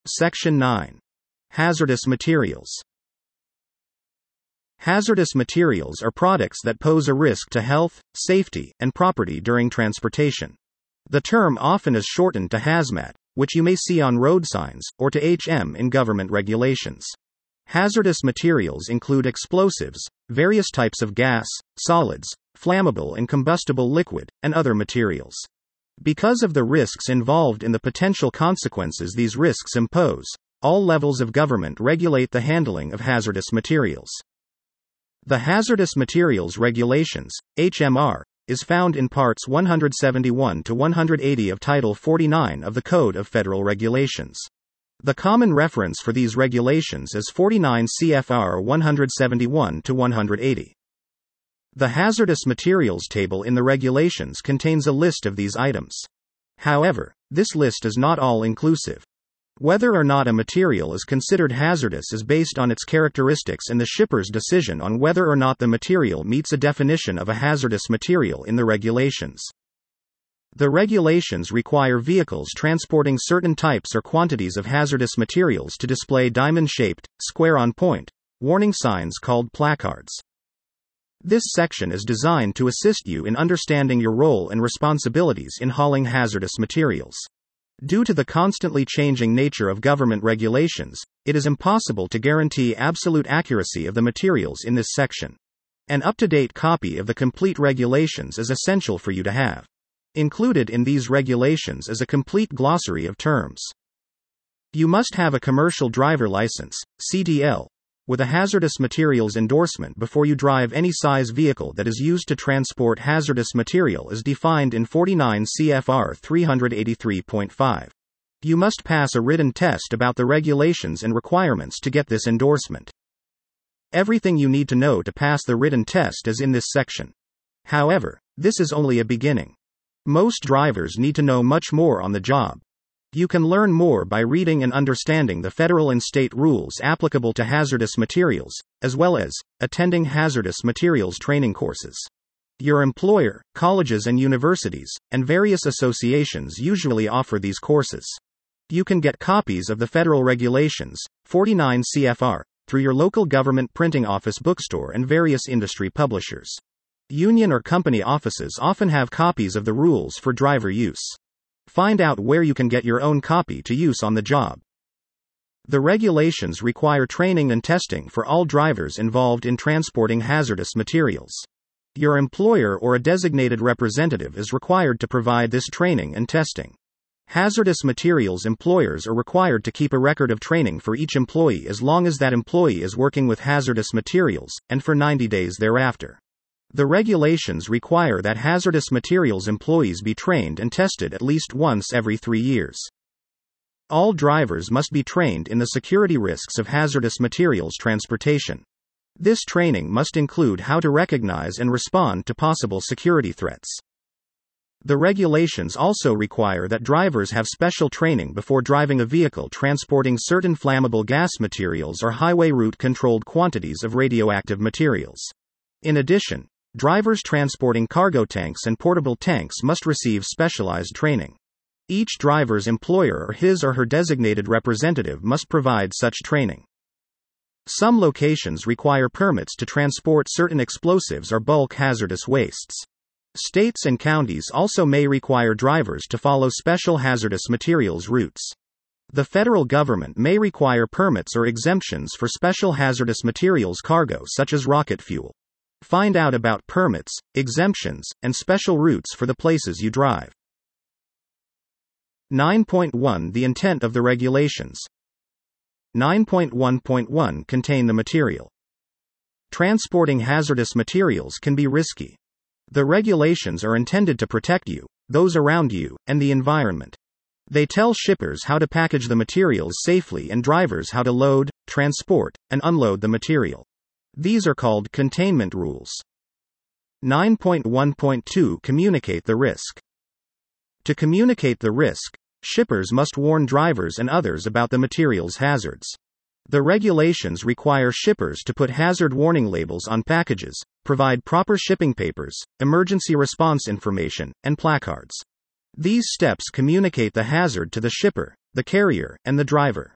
Section 9. Hazardous materials. Hazardous materials are products that pose a risk to health, safety, and property during transportation. The term often is shortened to hazmat, which you may see on road signs, or to HM in government regulations. Hazardous materials include explosives, various types of gas, solids, flammable and combustible liquid, and other materials. Because of the risks involved in the potential consequences these risks impose, all levels of government regulate the handling of hazardous materials. The Hazardous Materials Regulations, HMR, is found in Parts 171 to 180 of Title 49 of the Code of Federal Regulations. The common reference for these regulations is 49 CFR 171 to 180. The hazardous materials table in the regulations contains a list of these items. However, this list is not all-inclusive. Whether or not a material is considered hazardous is based on its characteristics and the shipper's decision on whether or not the material meets a definition of a hazardous material in the regulations. The regulations require vehicles transporting certain types or quantities of hazardous materials to display diamond-shaped, square-on-point, warning signs called placards. This section is designed to assist you in understanding your role and responsibilities in hauling hazardous materials. Due to the constantly changing nature of government regulations, it is impossible to guarantee absolute accuracy of the materials in this section. An up-to-date copy of the complete regulations is essential for you to have. Included in these regulations is a complete glossary of terms. You must have a commercial driver license, CDL, with a hazardous materials endorsement before you drive any size vehicle that is used to transport hazardous material as defined in 49 CFR 383.5. You must pass a written test about the regulations and requirements to get this endorsement. Everything you need to know to pass the written test is in this section. However, this is only a beginning. Most drivers need to know much more on the job. You can learn more by reading and understanding the federal and state rules applicable to hazardous materials, as well as attending hazardous materials training courses. Your employer, colleges and universities, and various associations usually offer these courses. You can get copies of the federal regulations, 49 CFR, through your local government printing office bookstore and various industry publishers. Union or company offices often have copies of the rules for driver use. Find out where you can get your own copy to use on the job. The regulations require training and testing for all drivers involved in transporting hazardous materials. Your employer or a designated representative is required to provide this training and testing. Hazardous materials employers are required to keep a record of training for each employee as long as that employee is working with hazardous materials, and for 90 days thereafter. The regulations require that hazardous materials employees be trained and tested at least once every 3 years. All drivers must be trained in the security risks of hazardous materials transportation. This training must include how to recognize and respond to possible security threats. The regulations also require that drivers have special training before driving a vehicle transporting certain flammable gas materials or highway route controlled quantities of radioactive materials. In addition, drivers transporting cargo tanks and portable tanks must receive specialized training. Each driver's employer or his or her designated representative must provide such training. Some locations require permits to transport certain explosives or bulk hazardous wastes. States and counties also may require drivers to follow special hazardous materials routes. The federal government may require permits or exemptions for special hazardous materials cargo such as rocket fuel. Find out about permits, exemptions, and special routes for the places you drive. 9.1 The intent of the regulations. 9.1.1 Contain the material. Transporting hazardous materials can be risky. The regulations are intended to protect you, those around you, and the environment. They tell shippers how to package the materials safely and drivers how to load, transport, and unload the material. These are called containment rules. 9.1.2 Communicate the risk. To communicate the risk, shippers must warn drivers and others about the material's hazards. The regulations require shippers to put hazard warning labels on packages, provide proper shipping papers, emergency response information, and placards. These steps communicate the hazard to the shipper, the carrier, and the driver.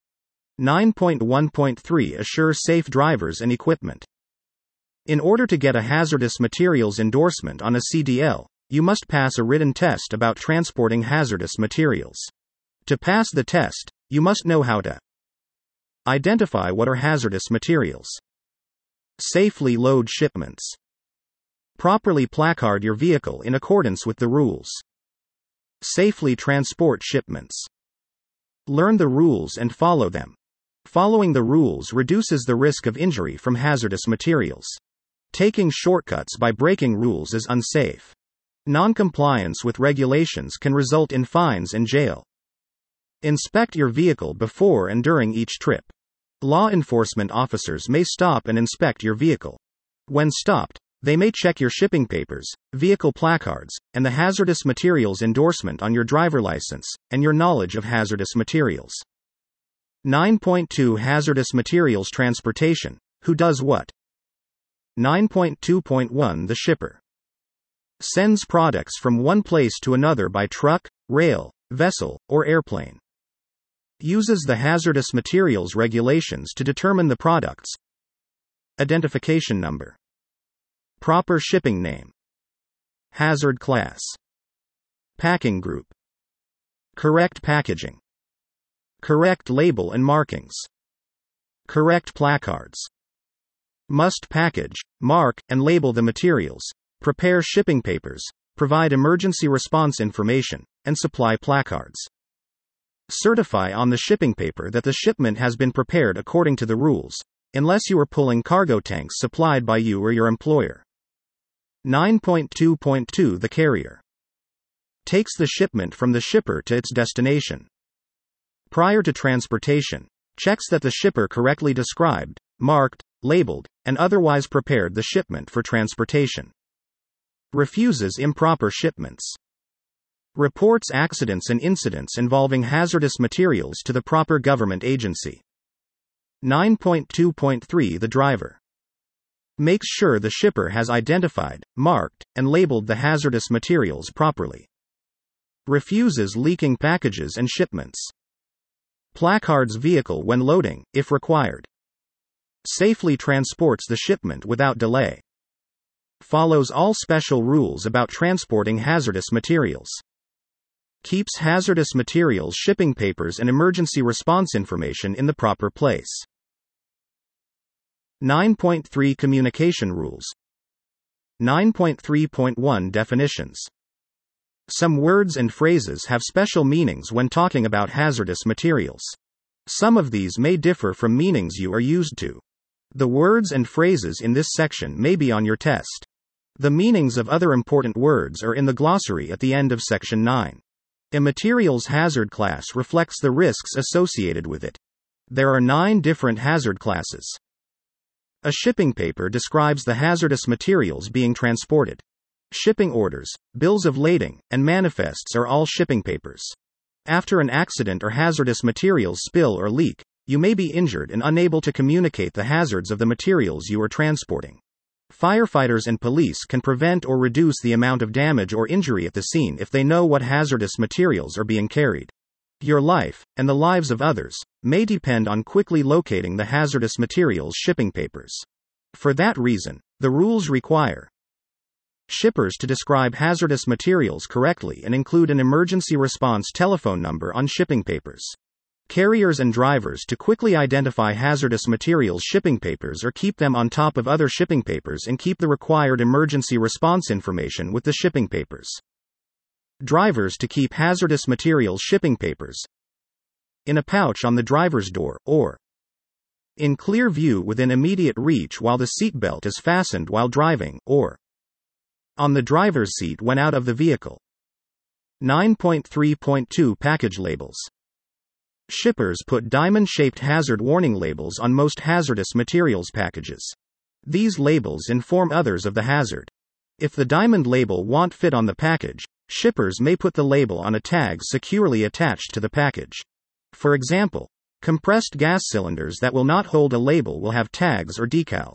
9.1.3 Assure safe drivers and equipment. In order to get a hazardous materials endorsement on a CDL, you must pass a written test about transporting hazardous materials. To pass the test, you must know how to identify what are hazardous materials, safely load shipments, properly placard your vehicle in accordance with the rules, safely transport shipments, learn the rules and follow them. Following the rules reduces the risk of injury from hazardous materials. Taking shortcuts by breaking rules is unsafe. Non-compliance with regulations can result in fines and jail. Inspect your vehicle before and during each trip. Law enforcement officers may stop and inspect your vehicle. When stopped, they may check your shipping papers, vehicle placards, and the hazardous materials endorsement on your driver license, and your knowledge of hazardous materials. 9.2 Hazardous materials transportation. Who does what? 9.2.1 The shipper sends products from one place to another by truck, rail, vessel, or airplane. Uses the hazardous materials regulations to determine the product's identification number, proper shipping name, hazard class, packing group, correct packaging, correct label and markings, correct placards. Must package, mark, and label the materials, prepare shipping papers, provide emergency response information, and supply placards. Certify on the shipping paper that the shipment has been prepared according to the rules, unless you are pulling cargo tanks supplied by you or your employer. 9.2.2 The carrier takes the shipment from the shipper to its destination. Prior to transportation, checks that the shipper correctly described, marked, labeled, and otherwise prepared the shipment for transportation. Refuses improper shipments. Reports accidents and incidents involving hazardous materials to the proper government agency. 9.2.3 The driver makes sure the shipper has identified, marked, and labeled the hazardous materials properly. Refuses leaking packages and shipments. Placards vehicle when loading, if required. Safely transports the shipment without delay. Follows all special rules about transporting hazardous materials. Keeps hazardous materials shipping papers and emergency response information in the proper place. 9.3 Communication rules. 9.3.1 Definitions. Some words and phrases have special meanings when talking about hazardous materials. Some of these may differ from meanings you are used to. The words and phrases in this section may be on your test. The meanings of other important words are in the glossary at the end of section 9. A materials hazard class reflects the risks associated with it. There are 9 different hazard classes. A shipping paper describes the hazardous materials being transported. Shipping orders, bills of lading, and manifests are all shipping papers. After an accident or hazardous materials spill or leak, you may be injured and unable to communicate the hazards of the materials you are transporting. Firefighters and police can prevent or reduce the amount of damage or injury at the scene if they know what hazardous materials are being carried. Your life, and the lives of others, may depend on quickly locating the hazardous materials shipping papers. For that reason, the rules require shippers to describe hazardous materials correctly and include an emergency response telephone number on shipping papers. Carriers and drivers to quickly identify hazardous materials shipping papers or keep them on top of other shipping papers and keep the required emergency response information with the shipping papers. Drivers to keep hazardous materials shipping papers in a pouch on the driver's door, or in clear view within immediate reach while the seatbelt is fastened while driving, or on the driver's seat when out of the vehicle. 9.3.2 Package labels. Shippers put diamond-shaped hazard warning labels on most hazardous materials packages. These labels inform others of the hazard. If the diamond label won't fit on the package, shippers may put the label on a tag securely attached to the package. For example, compressed gas cylinders that will not hold a label will have tags or decals.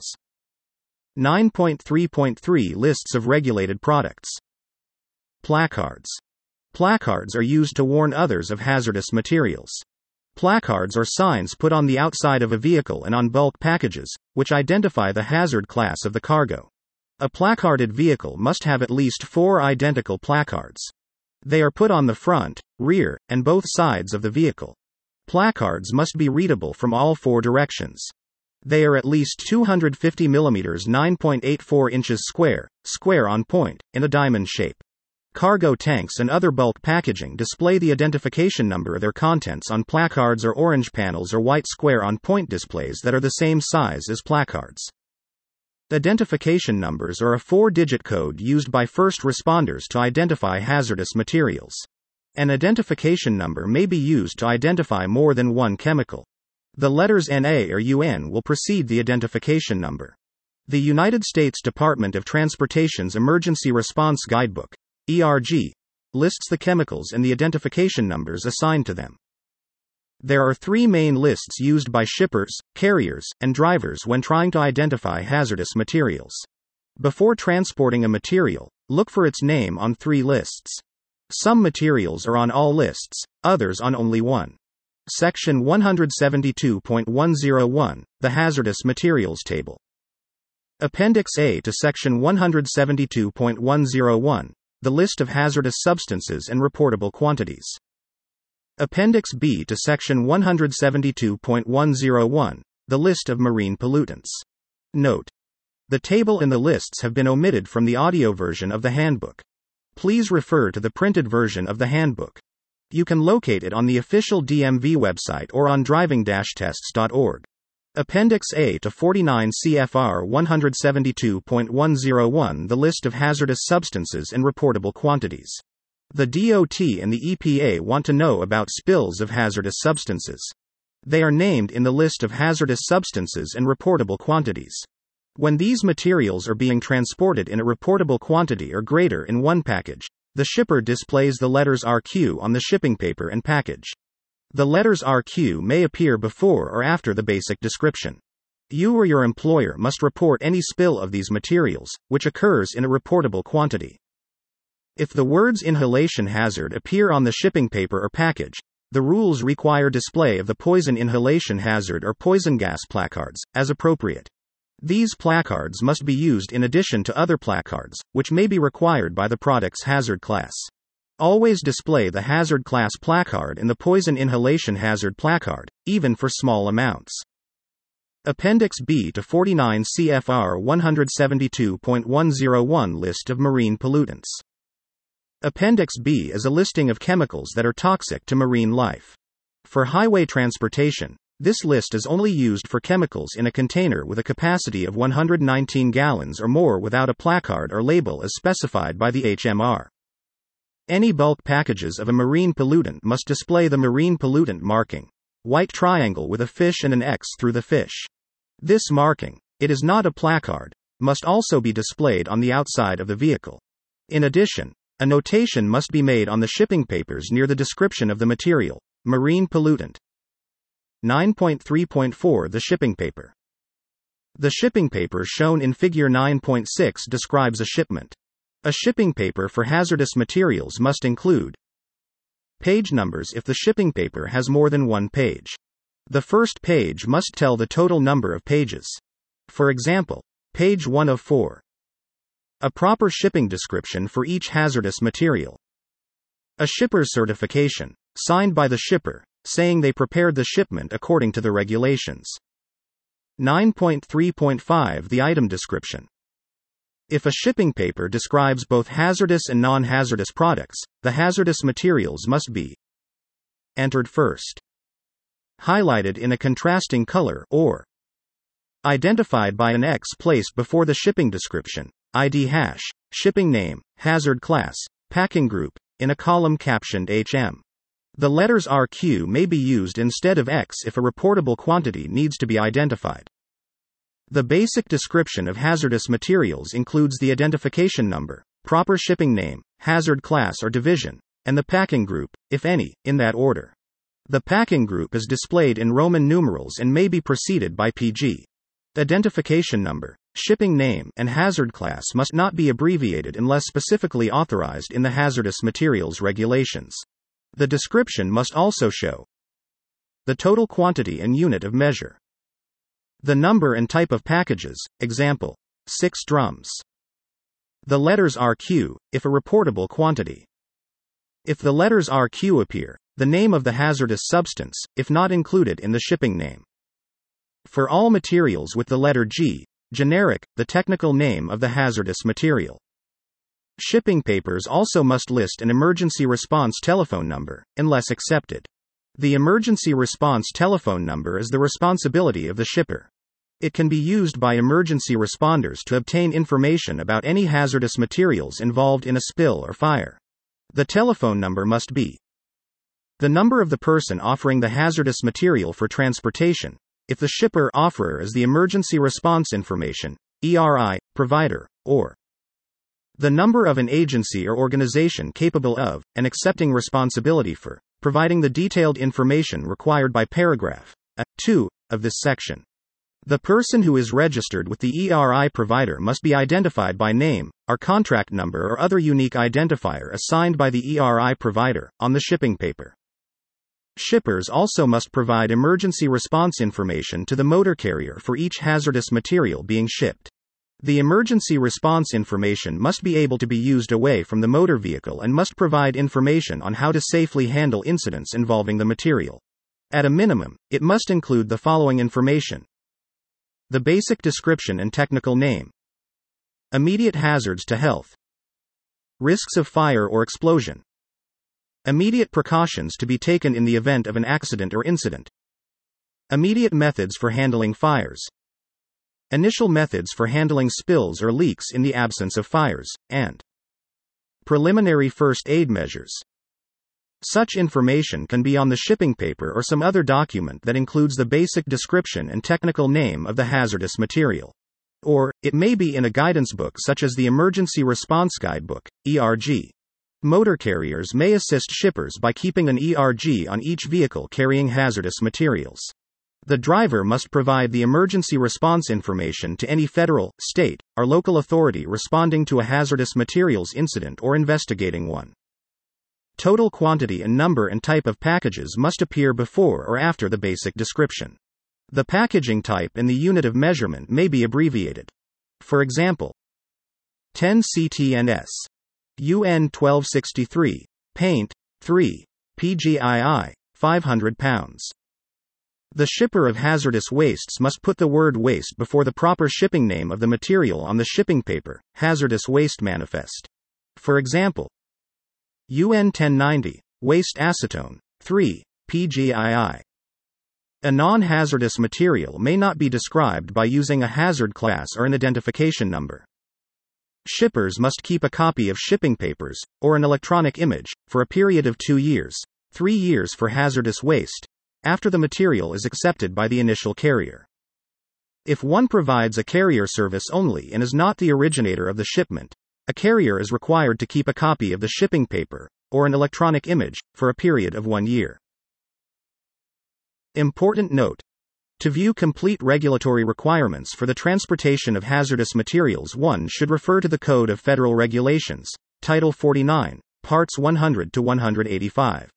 9.3.3 Lists of regulated products. Placards. Placards are used to warn others of hazardous materials. Placards are signs put on the outside of a vehicle and on bulk packages, which identify the hazard class of the cargo. A placarded vehicle must have at least 4 identical placards. They are put on the front, rear, and both sides of the vehicle. Placards must be readable from all 4 directions. They are at least 250 mm 9.84 inches square on point, in a diamond shape. Cargo tanks and other bulk packaging display the identification number of their contents on placards or orange panels or white square on point displays that are the same size as placards. Identification numbers are a 4-digit code used by first responders to identify hazardous materials. An identification number may be used to identify more than one chemical. The letters NA or UN will precede the identification number. The United States Department of Transportation's Emergency Response Guidebook, ERG, lists the chemicals and the identification numbers assigned to them. There are 3 main lists used by shippers, carriers, and drivers when trying to identify hazardous materials. Before transporting a material, look for its name on 3 lists. Some materials are on all lists, others on only one. Section 172.101, the Hazardous Materials Table. Appendix A to Section 172.101, the list of hazardous substances and reportable quantities. Appendix B to Section 172.101, the list of marine pollutants. Note: the table and the lists have been omitted from the audio version of the handbook. Please refer to the printed version of the handbook. You can locate it on the official DMV website or on driving-tests.org. Appendix A to 49 CFR 172.101, the list of hazardous substances and reportable quantities. The DOT and the EPA want to know about spills of hazardous substances. They are named in the list of hazardous substances and reportable quantities. When these materials are being transported in a reportable quantity or greater in one package, the shipper displays the letters RQ on the shipping paper and package. The letters RQ may appear before or after the basic description. You or your employer must report any spill of these materials, which occurs in a reportable quantity. If the words inhalation hazard appear on the shipping paper or package, the rules require display of the poison inhalation hazard or poison gas placards, as appropriate. These placards must be used in addition to other placards, which may be required by the product's hazard class. Always display the hazard class placard and the poison inhalation hazard placard, even for small amounts. Appendix B to 49 CFR 172.101, list of marine pollutants. Appendix B is a listing of chemicals that are toxic to marine life. For highway transportation, this list is only used for chemicals in a container with a capacity of 119 gallons or more without a placard or label as specified by the HMR. Any bulk packages of a marine pollutant must display the marine pollutant marking, white triangle with a fish and an X through the fish. This marking, it is not a placard, must also be displayed on the outside of the vehicle. In addition, a notation must be made on the shipping papers near the description of the material, marine pollutant. 9.3.4 The shipping paper. The shipping paper shown in Figure 9.6 describes a shipment. A shipping paper for hazardous materials must include page numbers if the shipping paper has more than one page. The first page must tell the total number of pages. For example, page 1 of 4. A proper shipping description for each hazardous material. A shipper's certification, signed by the shipper, saying they prepared the shipment according to the regulations. 9.3.5 The item description. If a shipping paper describes both hazardous and non-hazardous products, the hazardous materials must be entered first, highlighted in a contrasting color, or identified by an X placed before the shipping description, ID hash, shipping name, hazard class, packing group, in a column captioned HM. The letters RQ may be used instead of X if a reportable quantity needs to be identified. The basic description of hazardous materials includes the identification number, proper shipping name, hazard class or division, and the packing group, if any, in that order. The packing group is displayed in Roman numerals and may be preceded by PG. Identification number, shipping name, and hazard class must not be abbreviated unless specifically authorized in the hazardous materials regulations. The description must also show the total quantity and unit of measure, the number and type of packages, example, 6 drums. The letters RQ, if a reportable quantity. If the letters RQ appear, the name of the hazardous substance, if not included in the shipping name. For all materials with the letter G, generic, the technical name of the hazardous material. Shipping papers also must list an emergency response telephone number, unless accepted. The emergency response telephone number is the responsibility of the shipper. It can be used by emergency responders to obtain information about any hazardous materials involved in a spill or fire. The telephone number must be the number of the person offering the hazardous material for transportation, if the shipper offerer is the emergency response information, ERI, provider, or the number of an agency or organization capable of, and accepting responsibility for, providing the detailed information required by paragraph 2 of this section. The person who is registered with the ERI provider must be identified by name, or contract number or other unique identifier assigned by the ERI provider, on the shipping paper. Shippers also must provide emergency response information to the motor carrier for each hazardous material being shipped. The emergency response information must be able to be used away from the motor vehicle and must provide information on how to safely handle incidents involving the material. At a minimum, it must include the following information: the basic description and technical name, immediate hazards to health, risks of fire or explosion, immediate precautions to be taken in the event of an accident or incident, immediate methods for handling fires, initial methods for handling spills or leaks in the absence of fires, and preliminary first aid measures. Such information can be on the shipping paper or some other document that includes the basic description and technical name of the hazardous material. Or, it may be in a guidance book such as the Emergency Response Guidebook, ERG. Motor carriers may assist shippers by keeping an ERG on each vehicle carrying hazardous materials. The driver must provide the emergency response information to any federal, state, or local authority responding to a hazardous materials incident or investigating one. Total quantity and number and type of packages must appear before or after the basic description. The packaging type and the unit of measurement may be abbreviated. For example, 10 CTNS, UN 1263, paint, 3, PGII, 500 pounds. The shipper of hazardous wastes must put the word waste before the proper shipping name of the material on the shipping paper, hazardous waste manifest. For example, UN 1090, waste acetone, 3, PGII. A non-hazardous material may not be described by using a hazard class or an identification number. Shippers must keep a copy of shipping papers, or an electronic image, for a period of 2 years, 3 years for hazardous waste, after the material is accepted by the initial carrier. If one provides a carrier service only and is not the originator of the shipment, a carrier is required to keep a copy of the shipping paper, or an electronic image, for a period of 1 year. Important note: to view complete regulatory requirements for the transportation of hazardous materials, one should refer to the Code of Federal Regulations, Title 49, Parts 100 to 185.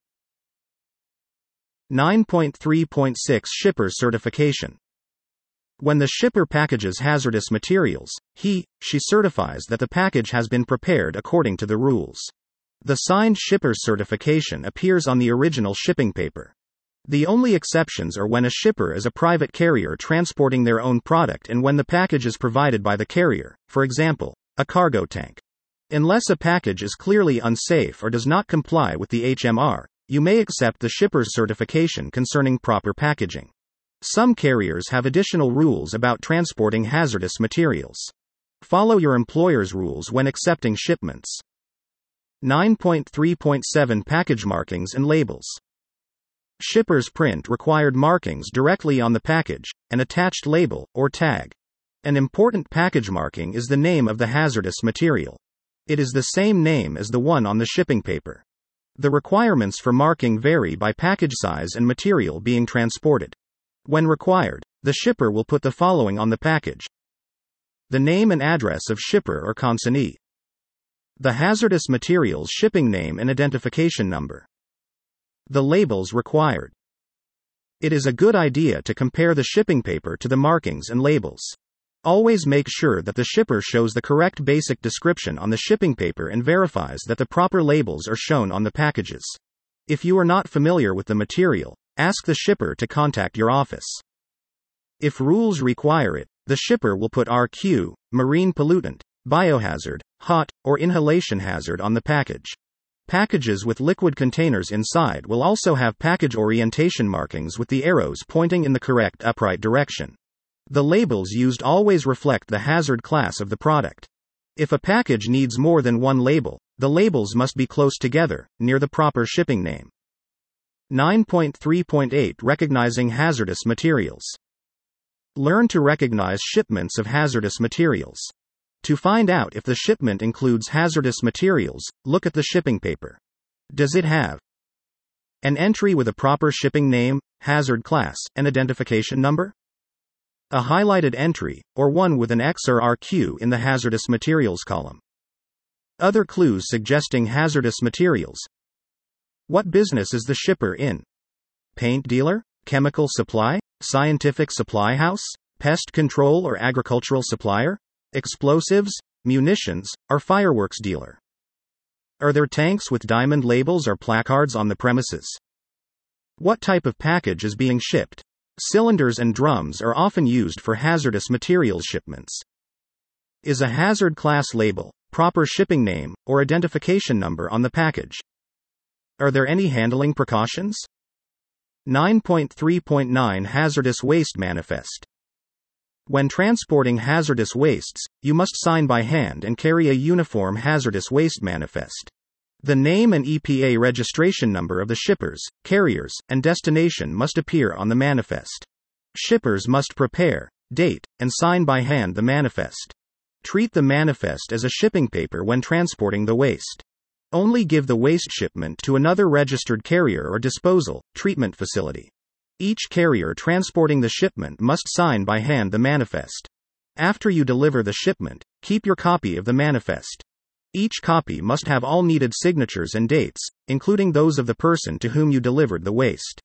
9.3.6 Shipper's Certification. When the shipper packages hazardous materials, she certifies that the package has been prepared according to the rules. The signed shipper's certification appears on the original shipping paper. The only exceptions are when a shipper is a private carrier transporting their own product and when the package is provided by the carrier, for example, a cargo tank. Unless a package is clearly unsafe or does not comply with the HMR, you may accept the shipper's certification concerning proper packaging. Some carriers have additional rules about transporting hazardous materials. Follow your employer's rules when accepting shipments. 9.3.7 Package Markings and Labels. Shippers print required markings directly on the package, an attached label, or tag. An important package marking is the name of the hazardous material. It is the same name as the one on the shipping paper. The requirements for marking vary by package size and material being transported. When required, The shipper will put the following on the package: the name and address of shipper or consignee, the hazardous materials shipping name and identification number, the labels required. It is a good idea to compare the shipping paper to the markings and labels. Always make sure that the shipper shows the correct basic description on the shipping paper and verifies that the proper labels are shown on the packages. If you are not familiar with the material, ask the shipper to contact your office. If rules require it, the shipper will put RQ, marine pollutant, biohazard, hot, or inhalation hazard on the package. Packages with liquid containers inside will also have package orientation markings with the arrows pointing in the correct upright direction. The labels used always reflect the hazard class of the product. If a package needs more than one label, the labels must be close together, near the proper shipping name. 9.3.8 Recognizing hazardous materials. Learn to recognize shipments of hazardous materials. To find out if the shipment includes hazardous materials, look at the shipping paper. Does it have an entry with a proper shipping name, hazard class, and identification number? A highlighted entry, or one with an X or RQ in the hazardous materials column. Other clues suggesting hazardous materials. What business is the shipper in? Paint dealer? Chemical supply? Scientific supply house? Pest control or agricultural supplier? Explosives, munitions, or fireworks dealer? Are there tanks with diamond labels or placards on the premises? What type of package is being shipped? Cylinders and drums are often used for hazardous materials shipments. Is a hazard class label, proper shipping name, or identification number on the package? Are there any handling precautions? 9.3.9 Hazardous Waste Manifest. When transporting hazardous wastes, you must sign by hand and carry a uniform hazardous waste manifest. The name and EPA registration number of the shippers, carriers, and destination must appear on the manifest. Shippers must prepare, date, and sign by hand the manifest. Treat the manifest as a shipping paper when transporting the waste. Only give the waste shipment to another registered carrier or disposal, treatment facility. Each carrier transporting the shipment must sign by hand the manifest. After you deliver the shipment, keep your copy of the manifest. Each copy must have all needed signatures and dates, including those of the person to whom you delivered the waste.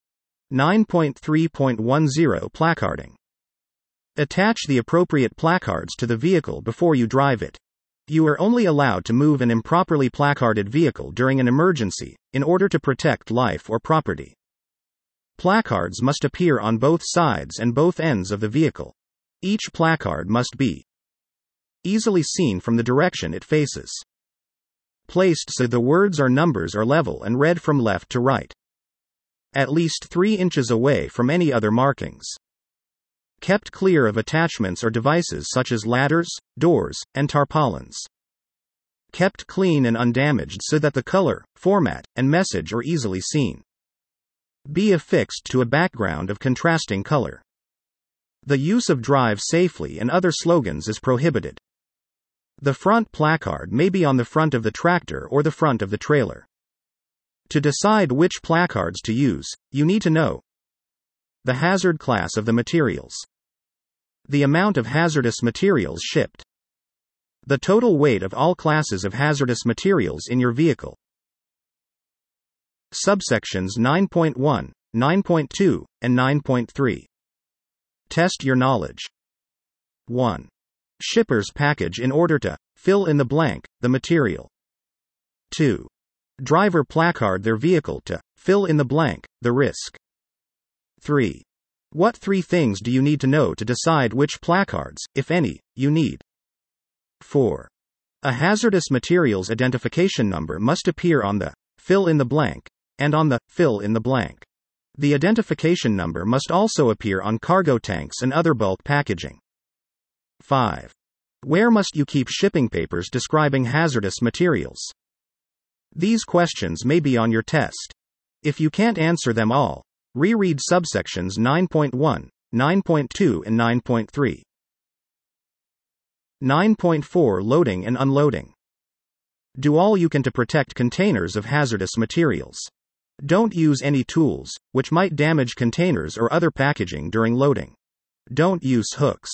9.3.10 Placarding. Attach the appropriate placards to the vehicle before you drive it. You are only allowed to move an improperly placarded vehicle during an emergency, in order to protect life or property. Placards must appear on both sides and both ends of the vehicle. Each placard must be easily seen from the direction it faces. Placed so the words or numbers are level and read from left to right. At least 3 inches away from any other markings. Kept clear of attachments or devices such as ladders, doors, and tarpaulins. Kept clean and undamaged so that the color, format, and message are easily seen. Be affixed to a background of contrasting color. The use of "drive safely" and other slogans is prohibited. The front placard may be on the front of the tractor or the front of the trailer. To decide which placards to use, you need to know the hazard class of the materials, the amount of hazardous materials shipped, the total weight of all classes of hazardous materials in your vehicle. Subsections 9.1, 9.2, and 9.3. Test your knowledge. 1. Shipper's package in order to fill in the blank, the material. 2. Driver placard their vehicle to fill in the blank, the risk. 3. What 3 things do you need to know to decide which placards, if any, you need? 4. A hazardous materials identification number must appear on the fill in the blank and on the fill in the blank. The identification number must also appear on cargo tanks and other bulk packaging. 5. Where must you keep shipping papers describing hazardous materials? These questions may be on your test. If you can't answer them all, reread subsections 9.1, 9.2 and 9.3. 9.4 Loading and unloading. Do all you can to protect containers of hazardous materials. Don't use any tools, which might damage containers or other packaging during loading. Don't use hooks.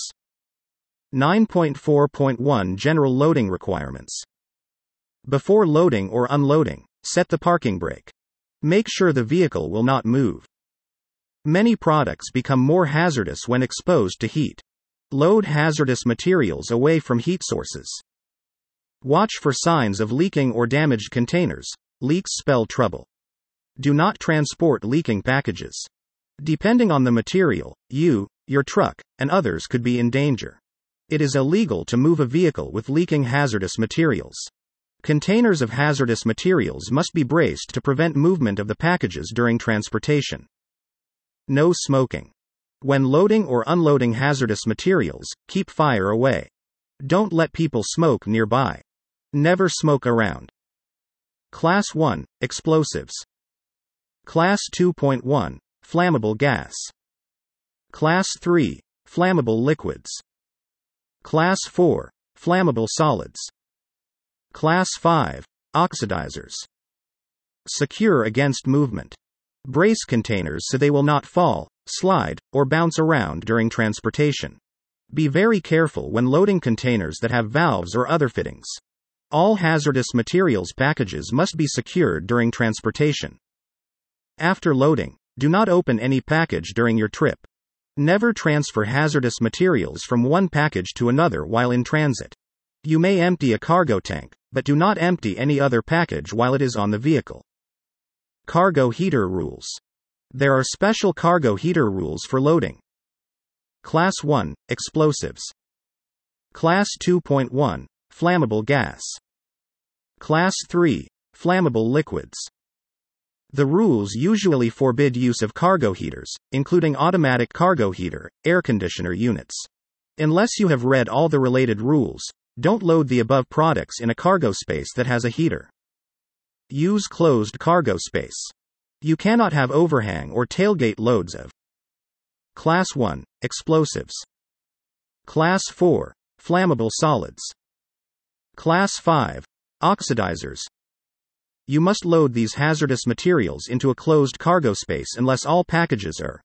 9.4.1 General Loading Requirements. Before loading or unloading, set the parking brake. Make sure the vehicle will not move. Many products become more hazardous when exposed to heat. Load hazardous materials away from heat sources. Watch for signs of leaking or damaged containers. Leaks spell trouble. Do not transport leaking packages. Depending on the material, you, your truck, and others could be in danger. It is illegal to move a vehicle with leaking hazardous materials. Containers of hazardous materials must be braced to prevent movement of the packages during transportation. No smoking. When loading or unloading hazardous materials, keep fire away. Don't let people smoke nearby. Never smoke around. Class 1, Explosives. Class 2.1, Flammable gas. Class 3, Flammable liquids. Class 4, Flammable solids. Class 5, Oxidizers. Secure against movement. Brace containers so they will not fall, slide, or bounce around during transportation. Be very careful when loading containers that have valves or other fittings. All hazardous materials packages must be secured during transportation. After loading, do not open any package during your trip. Never transfer hazardous materials from one package to another while in transit. You may empty a cargo tank, but do not empty any other package while it is on the vehicle. Cargo heater rules. There are special cargo heater rules for loading. Class 1, Explosives. Class 2.1, Flammable gas. Class 3, Flammable liquids. The rules usually forbid use of cargo heaters, including automatic cargo heater, air conditioner units. Unless you have read all the related rules, don't load the above products in a cargo space that has a heater. Use closed cargo space. You cannot have overhang or tailgate loads of Class 1, Explosives. Class 4, Flammable solids. Class 5, Oxidizers. You must load these hazardous materials into a closed cargo space unless all packages are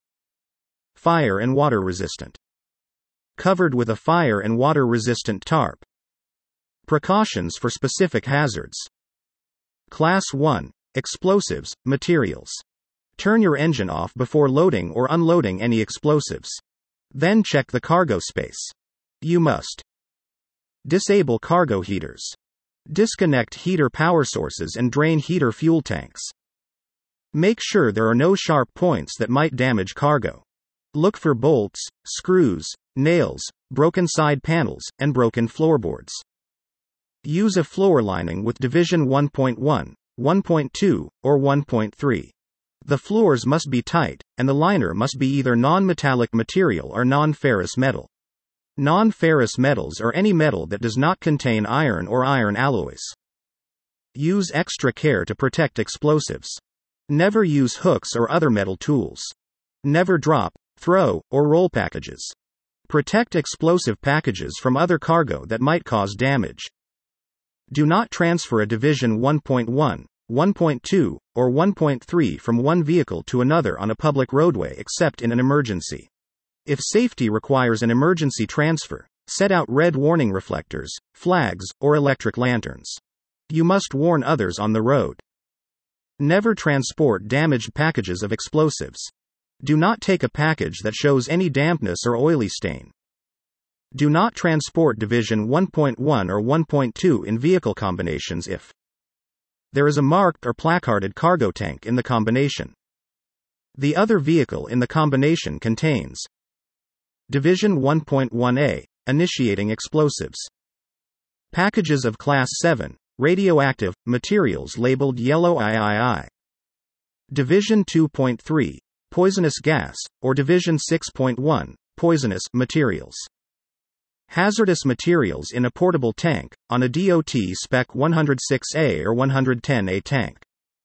fire and water resistant. Covered with a fire and water resistant tarp. Precautions for specific hazards. Class 1, Explosives, materials. Turn your engine off before loading or unloading any explosives. Then check the cargo space. You must disable cargo heaters. Disconnect heater power sources and drain heater fuel tanks. Make sure there are no sharp points that might damage cargo. Look for bolts, screws, nails, broken side panels, and broken floorboards. Use a floor lining with Division 1.1, 1.2, or 1.3. The floors must be tight, and the liner must be either non-metallic material or non-ferrous metal. Non-ferrous metals are any metal that does not contain iron or iron alloys. Use extra care to protect explosives. Never use hooks or other metal tools. Never drop, throw, or roll packages. Protect explosive packages from other cargo that might cause damage. Do not transfer a Division 1.1, 1.2, or 1.3 from one vehicle to another on a public roadway except in an emergency. If safety requires an emergency transfer, set out red warning reflectors, flags, or electric lanterns. You must warn others on the road. Never transport damaged packages of explosives. Do not take a package that shows any dampness or oily stain. Do not transport Division 1.1 or 1.2 in vehicle combinations if there is a marked or placarded cargo tank in the combination. The other vehicle in the combination contains Division 1.1A, initiating explosives. Packages of Class 7, radioactive, materials labeled yellow III. Division 2.3, poisonous gas, or Division 6.1, poisonous materials. Hazardous materials in a portable tank, on a DOT Spec 106A or 110A tank.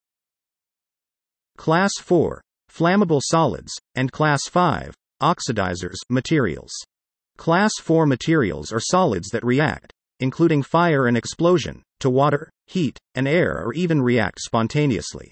Class 4, flammable solids, and Class 5, oxidizers, materials. Class 4 materials are solids that react, including fire and explosion, to water, heat, and air or even react spontaneously.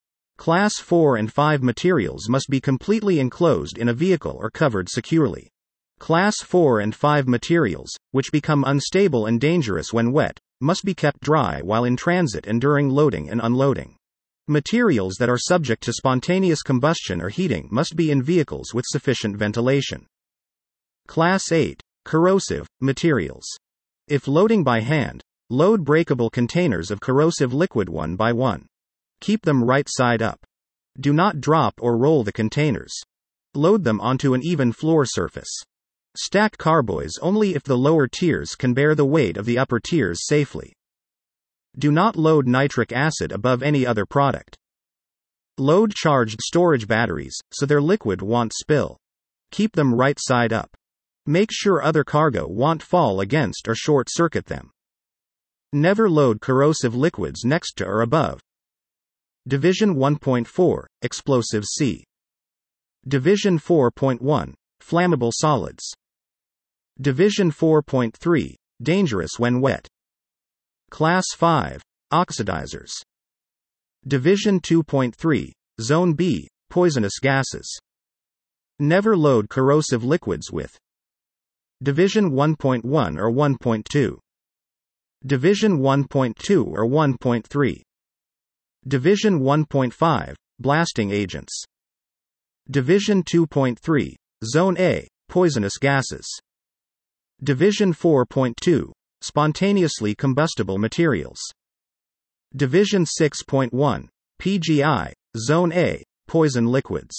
Class 4 and 5 materials must be completely enclosed in a vehicle or covered securely. Class 4 and 5 materials, which become unstable and dangerous when wet, must be kept dry while in transit and during loading and unloading. Materials that are subject to spontaneous combustion or heating must be in vehicles with sufficient ventilation. Class 8, corrosive materials. If loading by hand, load breakable containers of corrosive liquid one by one. Keep them right side up. Do not drop or roll the containers. Load them onto an even floor surface. Stack carboys only if the lower tiers can bear the weight of the upper tiers safely. Do not load nitric acid above any other product. Load charged storage batteries, so their liquid won't spill. Keep them right side up. Make sure other cargo won't fall against or short circuit them. Never load corrosive liquids next to or above. Division 1.4, Explosives C. Division 4.1, Flammable solids. Division 4.3, Dangerous when wet. Class 5, Oxidizers. Division 2.3, Zone B, Poisonous gases. Never load corrosive liquids with Division 1.1 or 1.2. Division 1.2 or 1.3. Division 1.5, Blasting agents. Division 2.3, Zone A, Poisonous gases. Division 4.2, Spontaneously combustible materials. Division 6.1, PGI, Zone A, Poison liquids.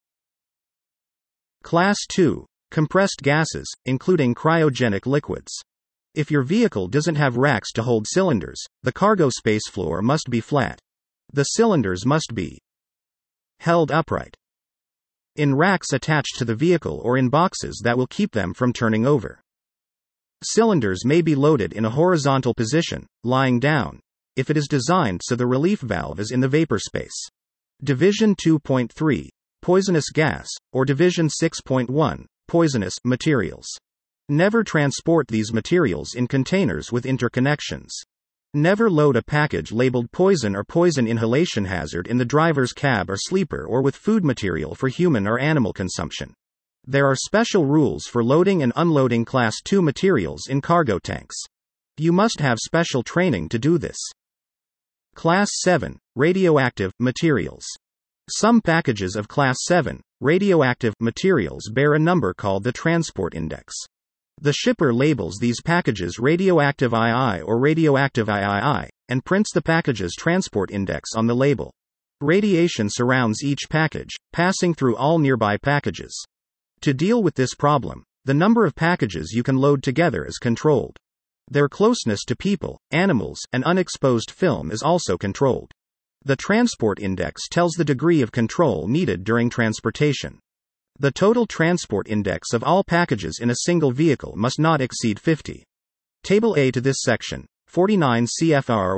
Class 2, Compressed gases, including cryogenic liquids. If your vehicle doesn't have racks to hold cylinders, the cargo space floor must be flat. The cylinders must be held upright in racks attached to the vehicle or in boxes that will keep them from turning over. Cylinders may be loaded in a horizontal position, lying down, if it is designed so the relief valve is in the vapor space. Division 2.3, Poisonous gas, or Division 6.1, Poisonous materials. Never transport these materials in containers with interconnections. Never load a package labeled poison or poison inhalation hazard in the driver's cab or sleeper or with food material for human or animal consumption. There are special rules for loading and unloading Class 2 materials in cargo tanks. You must have special training to do this. Class 7, Radioactive materials. Some packages of Class 7, radioactive materials bear a number called the Transport Index. The shipper labels these packages Radioactive II or Radioactive III, and prints the package's Transport Index on the label. Radiation surrounds each package, passing through all nearby packages. To deal with this problem, the number of packages you can load together is controlled. Their closeness to people, animals, and unexposed film is also controlled. The Transport Index tells the degree of control needed during transportation. The total Transport Index of all packages in a single vehicle must not exceed 50. Table A to this section, 49 CFR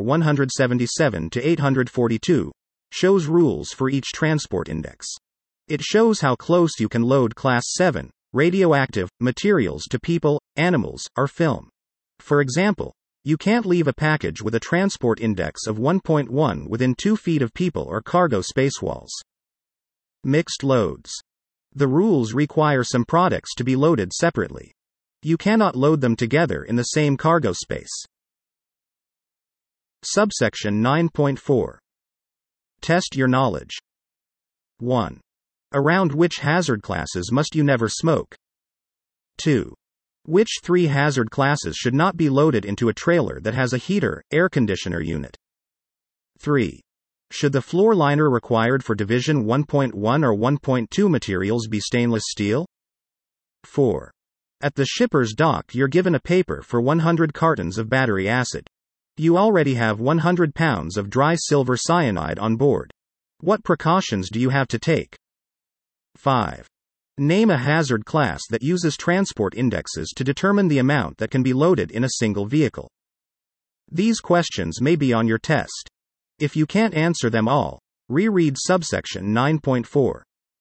177-842, shows rules for each Transport Index. It shows how close you can load Class 7, radioactive, materials to people, animals, or film. For example, you can't leave a package with a Transport Index of 1.1 within 2 feet of people or cargo space walls. Mixed loads. The rules require some products to be loaded separately. You cannot load them together in the same cargo space. Subsection 9.4. Test your knowledge. 1. Around which hazard classes must you never smoke? 2. Which 3 hazard classes should not be loaded into a trailer that has a heater, air conditioner unit? 3. Should the floor liner required for Division 1.1 or 1.2 materials be stainless steel? 4. At the shipper's dock you're given a paper for 100 cartons of battery acid. You already have 100 pounds of dry silver cyanide on board. What precautions do you have to take? 5. Name a hazard class that uses transport indexes to determine the amount that can be loaded in a single vehicle. These questions may be on your test. If you can't answer them all, reread subsection 9.4.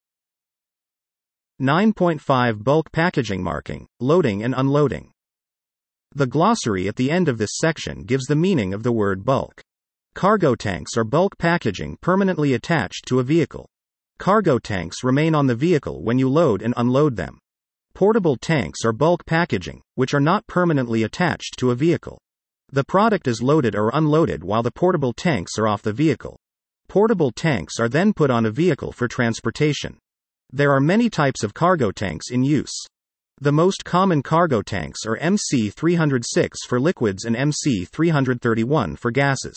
9.5 Bulk packaging marking, loading and unloading. The glossary at the end of this section gives the meaning of the word bulk. Cargo tanks are bulk packaging permanently attached to a vehicle. Cargo tanks remain on the vehicle when you load and unload them. Portable tanks are bulk packaging, which are not permanently attached to a vehicle. The product is loaded or unloaded while the portable tanks are off the vehicle. Portable tanks are then put on a vehicle for transportation. There are many types of cargo tanks in use. The most common cargo tanks are MC306 for liquids and MC331 for gases.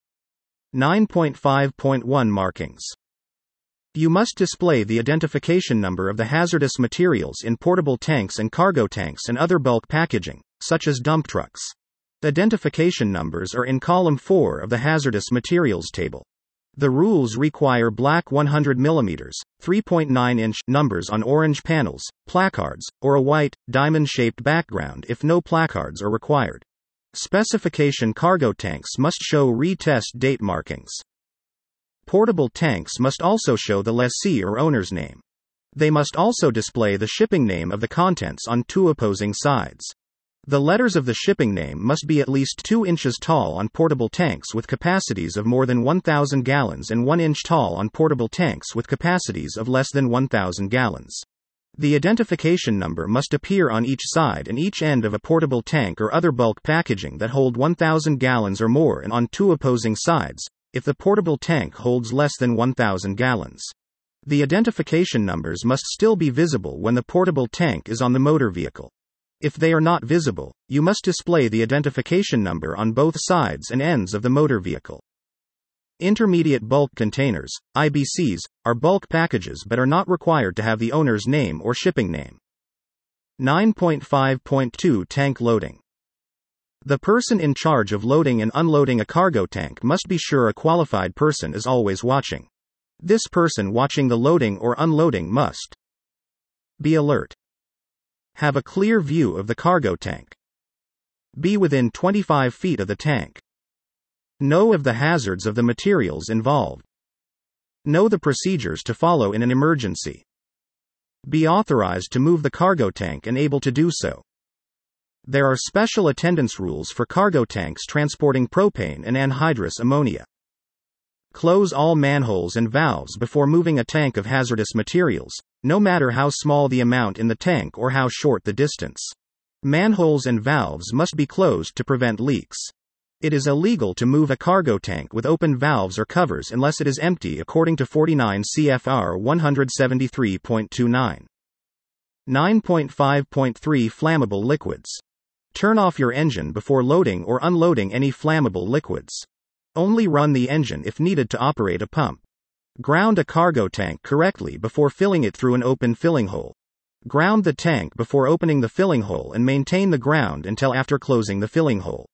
9.5.1 Markings. You must display the identification number of the hazardous materials in portable tanks and cargo tanks and other bulk packaging, such as dump trucks. Identification numbers are in column 4 of the hazardous materials table. The rules require black 100 mm, 3.9-inch numbers on orange panels, placards, or a white, diamond-shaped background if no placards are required. Specification cargo tanks must show retest date markings. Portable tanks must also show the lessee or owner's name. They must also display the shipping name of the contents on two opposing sides. The letters of the shipping name must be at least 2 inches tall on portable tanks with capacities of more than 1,000 gallons and 1 inch tall on portable tanks with capacities of less than 1,000 gallons. The identification number must appear on each side and each end of a portable tank or other bulk packaging that hold 1,000 gallons or more and on two opposing sides, if the portable tank holds less than 1,000 gallons. The identification numbers must still be visible when the portable tank is on the motor vehicle. If they are not visible, you must display the identification number on both sides and ends of the motor vehicle. Intermediate bulk containers, IBCs, are bulk packages but are not required to have the owner's name or shipping name. 9.5.2 Tank loading. The person in charge of loading and unloading a cargo tank must be sure a qualified person is always watching. This person watching the loading or unloading must be alert. Have a clear view of the cargo tank. Be within 25 feet of the tank. Know of the hazards of the materials involved. Know the procedures to follow in an emergency. Be authorized to move the cargo tank and able to do so. There are special attendance rules for cargo tanks transporting propane and anhydrous ammonia. Close all manholes and valves before moving a tank of hazardous materials, no matter how small the amount in the tank or how short the distance. Manholes and valves must be closed to prevent leaks. It is illegal to move a cargo tank with open valves or covers unless it is empty according to 49 CFR 173.29. 9.5.3 Flammable liquids. Turn off your engine before loading or unloading any flammable liquids. Only run the engine if needed to operate a pump. Ground a cargo tank correctly before filling it through an open filling hole. Ground the tank before opening the filling hole and maintain the ground until after closing the filling hole.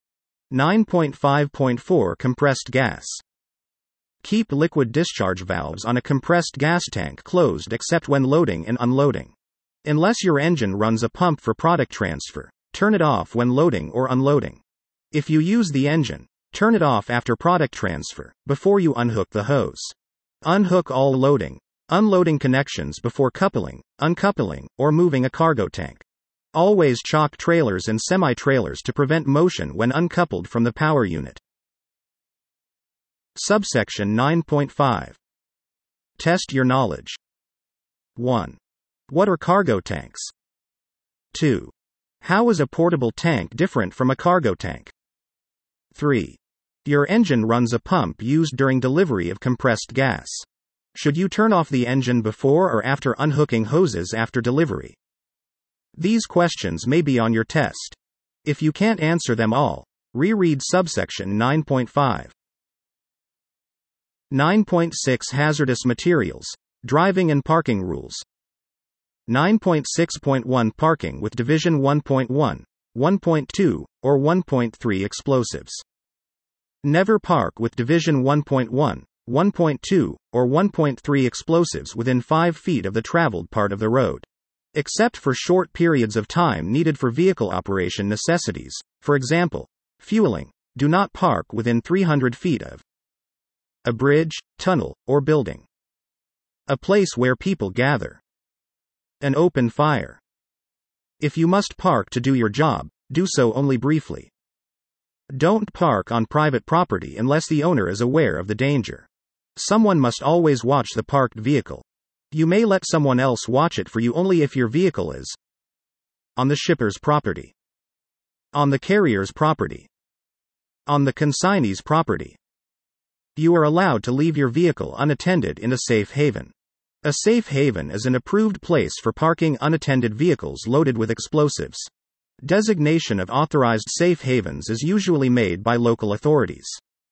9.5.4 Compressed gas. Keep liquid discharge valves on a compressed gas tank closed except when loading and unloading. Unless your engine runs a pump for product transfer, turn it off when loading or unloading. If you use the engine, turn it off after product transfer, before you unhook the hose. Unhook all loading, unloading connections before coupling, uncoupling, or moving a cargo tank. Always chock trailers and semi-trailers to prevent motion when uncoupled from the power unit. Subsection 9.5. Test your knowledge. 1. What are cargo tanks? 2. How is a portable tank different from a cargo tank? 3. Your engine runs a pump used during delivery of compressed gas. Should you turn off the engine before or after unhooking hoses after delivery? These questions may be on your test. If you can't answer them all, reread subsection 9.5. 9.6 Hazardous materials, driving and parking rules. 9.6.1 Parking with Division 1.1, 1.2, or 1.3 explosives. Never park with Division 1.1, 1.2, or 1.3 explosives within 5 feet of the traveled part of the road. Except for short periods of time needed for vehicle operation necessities, for example, fueling, do not park within 300 feet of a bridge, tunnel, or building. A place where people gather. An open fire. If you must park to do your job, do so only briefly. Don't park on private property unless the owner is aware of the danger. Someone must always watch the parked vehicle. You may let someone else watch it for you only if your vehicle is on the shipper's property, on the carrier's property, on the consignee's property. You are allowed to leave your vehicle unattended in a safe haven. A safe haven is an approved place for parking unattended vehicles loaded with explosives. Designation of authorized safe havens is usually made by local authorities.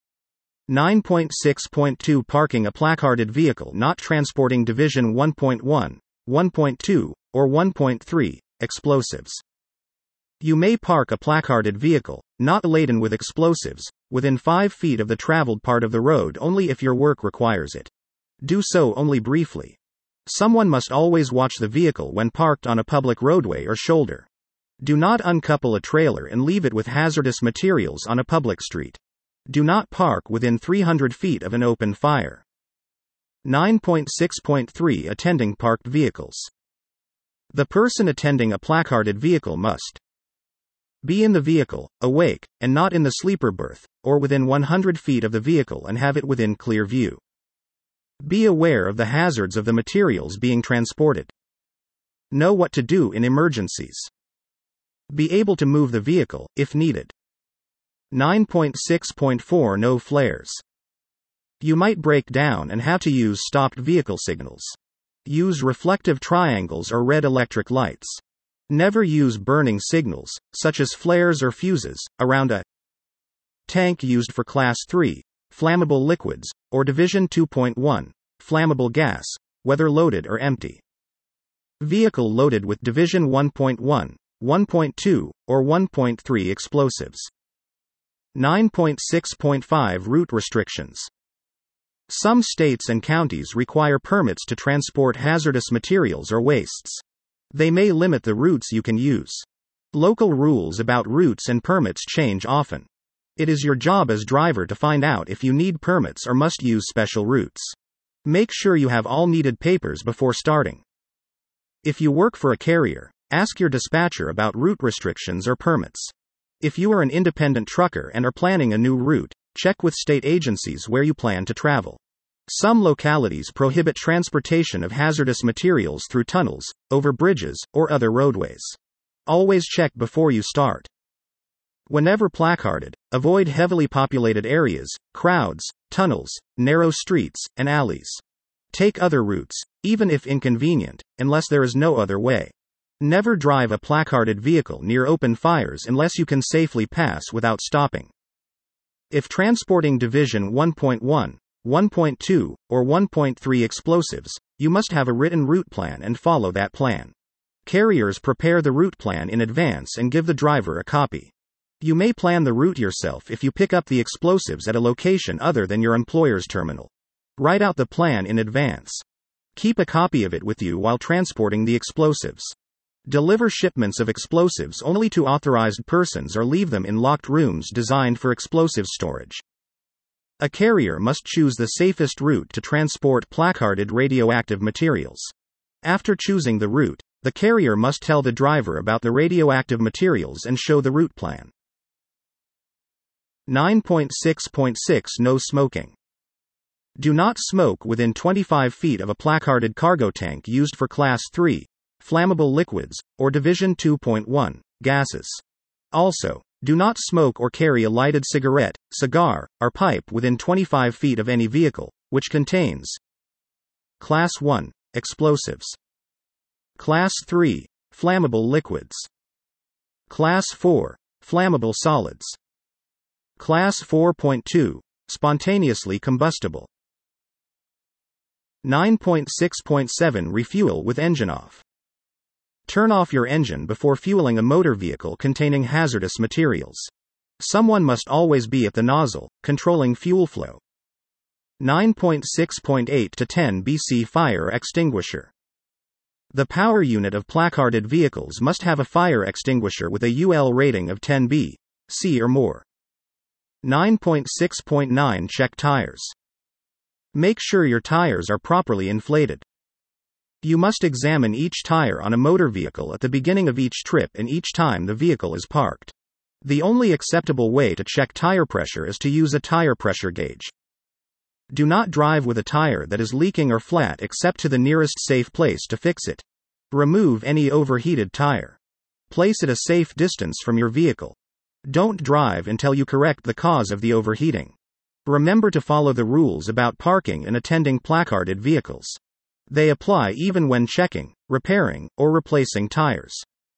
9.6.2 Parking a placarded vehicle not transporting Division 1.1, 1.2, or 1.3 explosives. You may park a placarded vehicle, not laden with explosives, within 5 feet of the traveled part of the road only if your work requires it. Do so only briefly. Someone must always watch the vehicle when parked on a public roadway or shoulder. Do not uncouple a trailer and leave it with hazardous materials on a public street. Do not park within 300 feet of an open fire. 9.6.3 Attending parked vehicles. The person attending a placarded vehicle must be in the vehicle, awake, and not in the sleeper berth, or within 100 feet of the vehicle and have it within clear view. Be aware of the hazards of the materials being transported. Know what to do in emergencies. Be able to move the vehicle, if needed. 9.6.4 No flares. You might break down and have to use stopped vehicle signals. Use reflective triangles or red electric lights. Never use burning signals, such as flares or fuses, around a tank used for Class 3, flammable liquids, or Division 2.1, flammable gas, whether loaded or empty. Vehicle loaded with Division 1.1, 1.2, or 1.3 explosives. 9.6.5 Route restrictions. Some states and counties require permits to transport hazardous materials or wastes. They may limit the routes you can use. Local rules about routes and permits change often. It is your job as driver to find out if you need permits or must use special routes. Make sure you have all needed papers before starting. If you work for a carrier, ask your dispatcher about route restrictions or permits. If you are an independent trucker and are planning a new route, check with state agencies where you plan to travel. Some localities prohibit transportation of hazardous materials through tunnels, over bridges, or other roadways. Always check before you start. Whenever placarded, avoid heavily populated areas, crowds, tunnels, narrow streets, and alleys. Take other routes, even if inconvenient, unless there is no other way. Never drive a placarded vehicle near open fires unless you can safely pass without stopping. If transporting Division 1.1, 1.2, or 1.3 explosives, you must have a written route plan and follow that plan. Carriers prepare the route plan in advance and give the driver a copy. You may plan the route yourself if you pick up the explosives at a location other than your employer's terminal. Write out the plan in advance. Keep a copy of it with you while transporting the explosives. Deliver shipments of explosives only to authorized persons or leave them in locked rooms designed for explosive storage. A carrier must choose the safest route to transport placarded radioactive materials. After choosing the route, the carrier must tell the driver about the radioactive materials and show the route plan. 9.6.6 No smoking. Do not smoke within 25 feet of a placarded cargo tank used for Class 3, flammable liquids, or Division 2.1, gases. Also, do not smoke or carry a lighted cigarette, cigar, or pipe within 25 feet of any vehicle, which contains Class 1, explosives. Class 3, flammable liquids. Class 4, flammable solids. Class 4.2, spontaneously combustible. 9.6.7 Refuel with engine off. Turn off your engine before fueling a motor vehicle containing hazardous materials. Someone must always be at the nozzle, controlling fuel flow. 9.6.8 to 10 BC Fire extinguisher. The power unit of placarded vehicles must have a fire extinguisher with a UL rating of 10 B.C. or more. 9.6.9 Check tires. Make sure your tires are properly inflated. You must examine each tire on a motor vehicle at the beginning of each trip and each time the vehicle is parked. The only acceptable way to check tire pressure is to use a tire pressure gauge. Do not drive with a tire that is leaking or flat except to the nearest safe place to fix it. Remove any overheated tire. Place it a safe distance from your vehicle. Don't drive until you correct the cause of the overheating. Remember to follow the rules about parking and attending placarded vehicles. They apply even when checking, repairing, or replacing tires.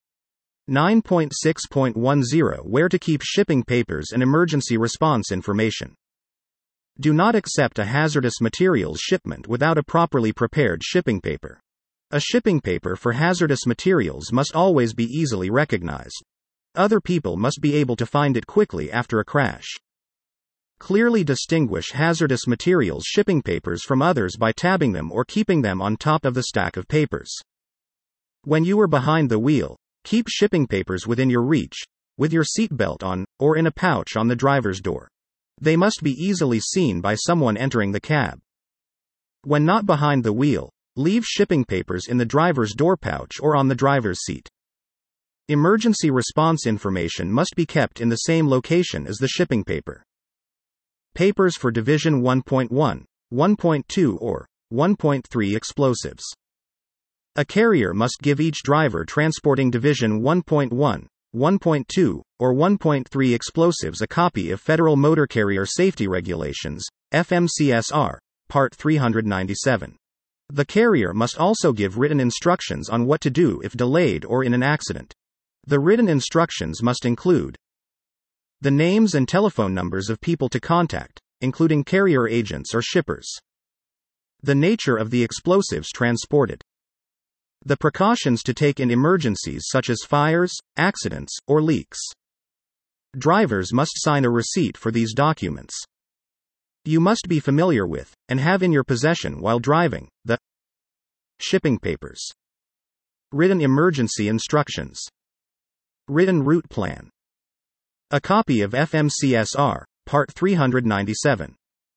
9.6.10 Where to keep shipping papers and emergency response information. Do not accept a hazardous materials shipment without a properly prepared shipping paper. A shipping paper for hazardous materials must always be easily recognized. Other people must be able to find it quickly after a crash. Clearly distinguish hazardous materials shipping papers from others by tabbing them or keeping them on top of the stack of papers. When you are behind the wheel, keep shipping papers within your reach, with your seatbelt on, or in a pouch on the driver's door. They must be easily seen by someone entering the cab. When not behind the wheel, leave shipping papers in the driver's door pouch or on the driver's seat. Emergency response information must be kept in the same location as the shipping paper. Papers for Division 1.1, 1.2 or 1.3 explosives. A carrier must give each driver transporting Division 1.1, 1.2, or 1.3 explosives a copy of Federal Motor Carrier Safety Regulations, FMCSR, Part 397. The carrier must also give written instructions on what to do if delayed or in an accident. The written instructions must include the names and telephone numbers of people to contact, including carrier agents or shippers, the nature of the explosives transported, the precautions to take in emergencies such as fires, accidents, or leaks. Drivers must sign a receipt for these documents. You must be familiar with, and have in your possession while driving, the shipping papers, written emergency instructions, written route plan, a copy of FMCSR, Part 397.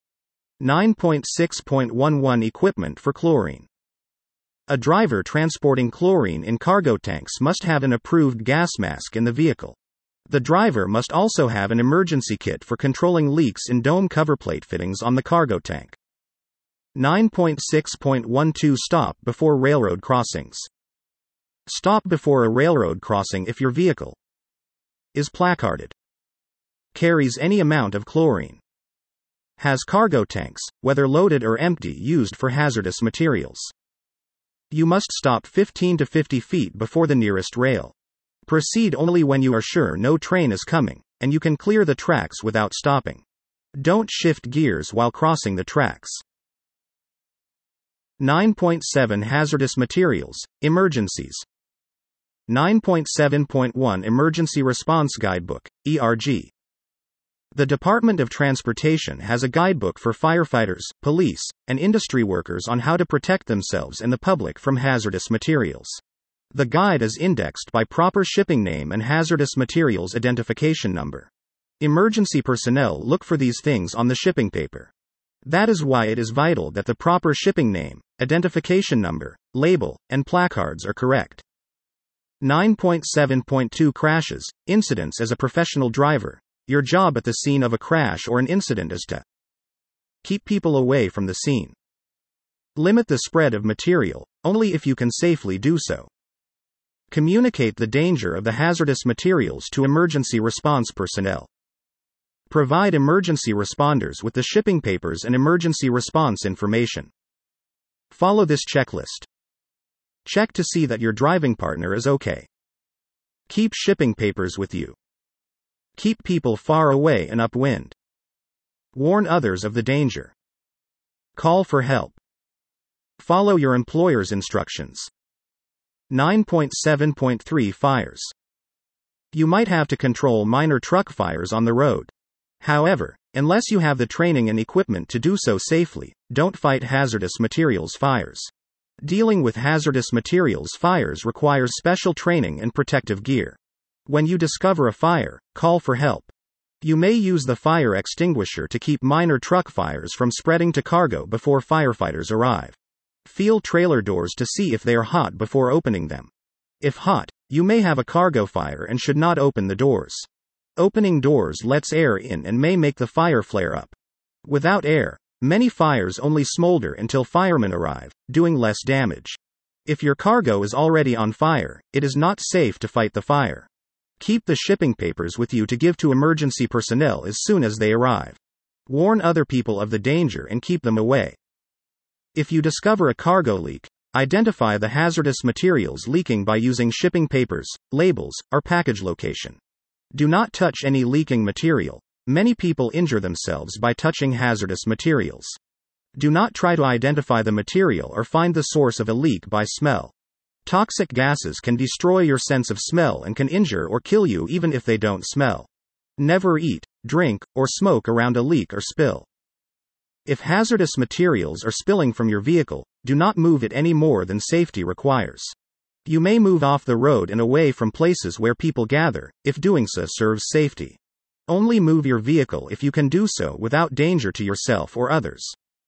9.6.11 Equipment for chlorine. A driver transporting chlorine in cargo tanks must have an approved gas mask in the vehicle. The driver must also have an emergency kit for controlling leaks in dome coverplate fittings on the cargo tank. 9.6.12 Stop before railroad crossings. Stop before a railroad crossing if your vehicle is placarded, carries any amount of chlorine, has cargo tanks, whether loaded or empty, used for hazardous materials. You must stop 15 to 50 feet before the nearest rail. Proceed only when you are sure no train is coming, and you can clear the tracks without stopping. Don't shift gears while crossing the tracks. 9.7 Hazardous materials, emergencies. 9.7.1 Emergency Response Guidebook, ERG. The Department of Transportation has a guidebook for firefighters, police, and industry workers on how to protect themselves and the public from hazardous materials. The guide is indexed by proper shipping name and hazardous materials identification number. Emergency personnel look for these things on the shipping paper. That is why it is vital that the proper shipping name, identification number, label, and placards are correct. 9.7.2 Crashes, incidents. As a professional driver, your job at the scene of a crash or an incident is to keep people away from the scene. Limit the spread of material, only if you can safely do so. Communicate the danger of the hazardous materials to emergency response personnel. Provide emergency responders with the shipping papers and emergency response information. Follow this checklist. Check to see that your driving partner is okay. Keep shipping papers with you. Keep people far away and upwind. Warn others of the danger. Call for help. Follow your employer's instructions. 9.7.3 Fires. You might have to control minor truck fires on the road. However, unless you have the training and equipment to do so safely, don't fight hazardous materials fires. Dealing with hazardous materials fires requires special training and protective gear. When you discover a fire, call for help. You may use the fire extinguisher to keep minor truck fires from spreading to cargo before firefighters arrive. Feel trailer doors to see if they are hot before opening them. If hot, you may have a cargo fire and should not open the doors. Opening doors lets air in and may make the fire flare up. Without air, Many fires only smolder until firemen arrive, doing less damage. If your cargo is already on fire, it is not safe to fight the fire. Keep the shipping papers with you to give to emergency personnel as soon as they arrive. Warn other people of the danger and keep them away. If you discover a cargo leak, identify the hazardous materials leaking by using shipping papers, labels, or package location. Do not touch any leaking material. Many people injure themselves by touching hazardous materials. Do not try to identify the material or find the source of a leak by smell. Toxic gases can destroy your sense of smell and can injure or kill you even if they don't smell. Never eat, drink, or smoke around a leak or spill. If hazardous materials are spilling from your vehicle, do not move it any more than safety requires. You may move off the road and away from places where people gather, if doing so serves safety. Only move your vehicle if you can do so without danger to yourself or others.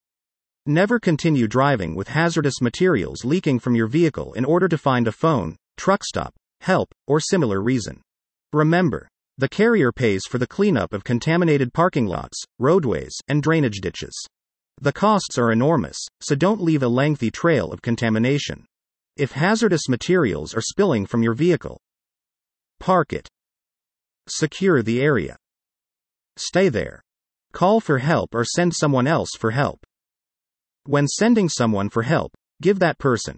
Never continue driving with hazardous materials leaking from your vehicle in order to find a phone, truck stop, help, or similar reason. Remember, the carrier pays for the cleanup of contaminated parking lots, roadways, and drainage ditches. The costs are enormous, so don't leave a lengthy trail of contamination. If hazardous materials are spilling from your vehicle, park it. Secure the area. Stay there. Call for help or send someone else for help. When sending someone for help, give that person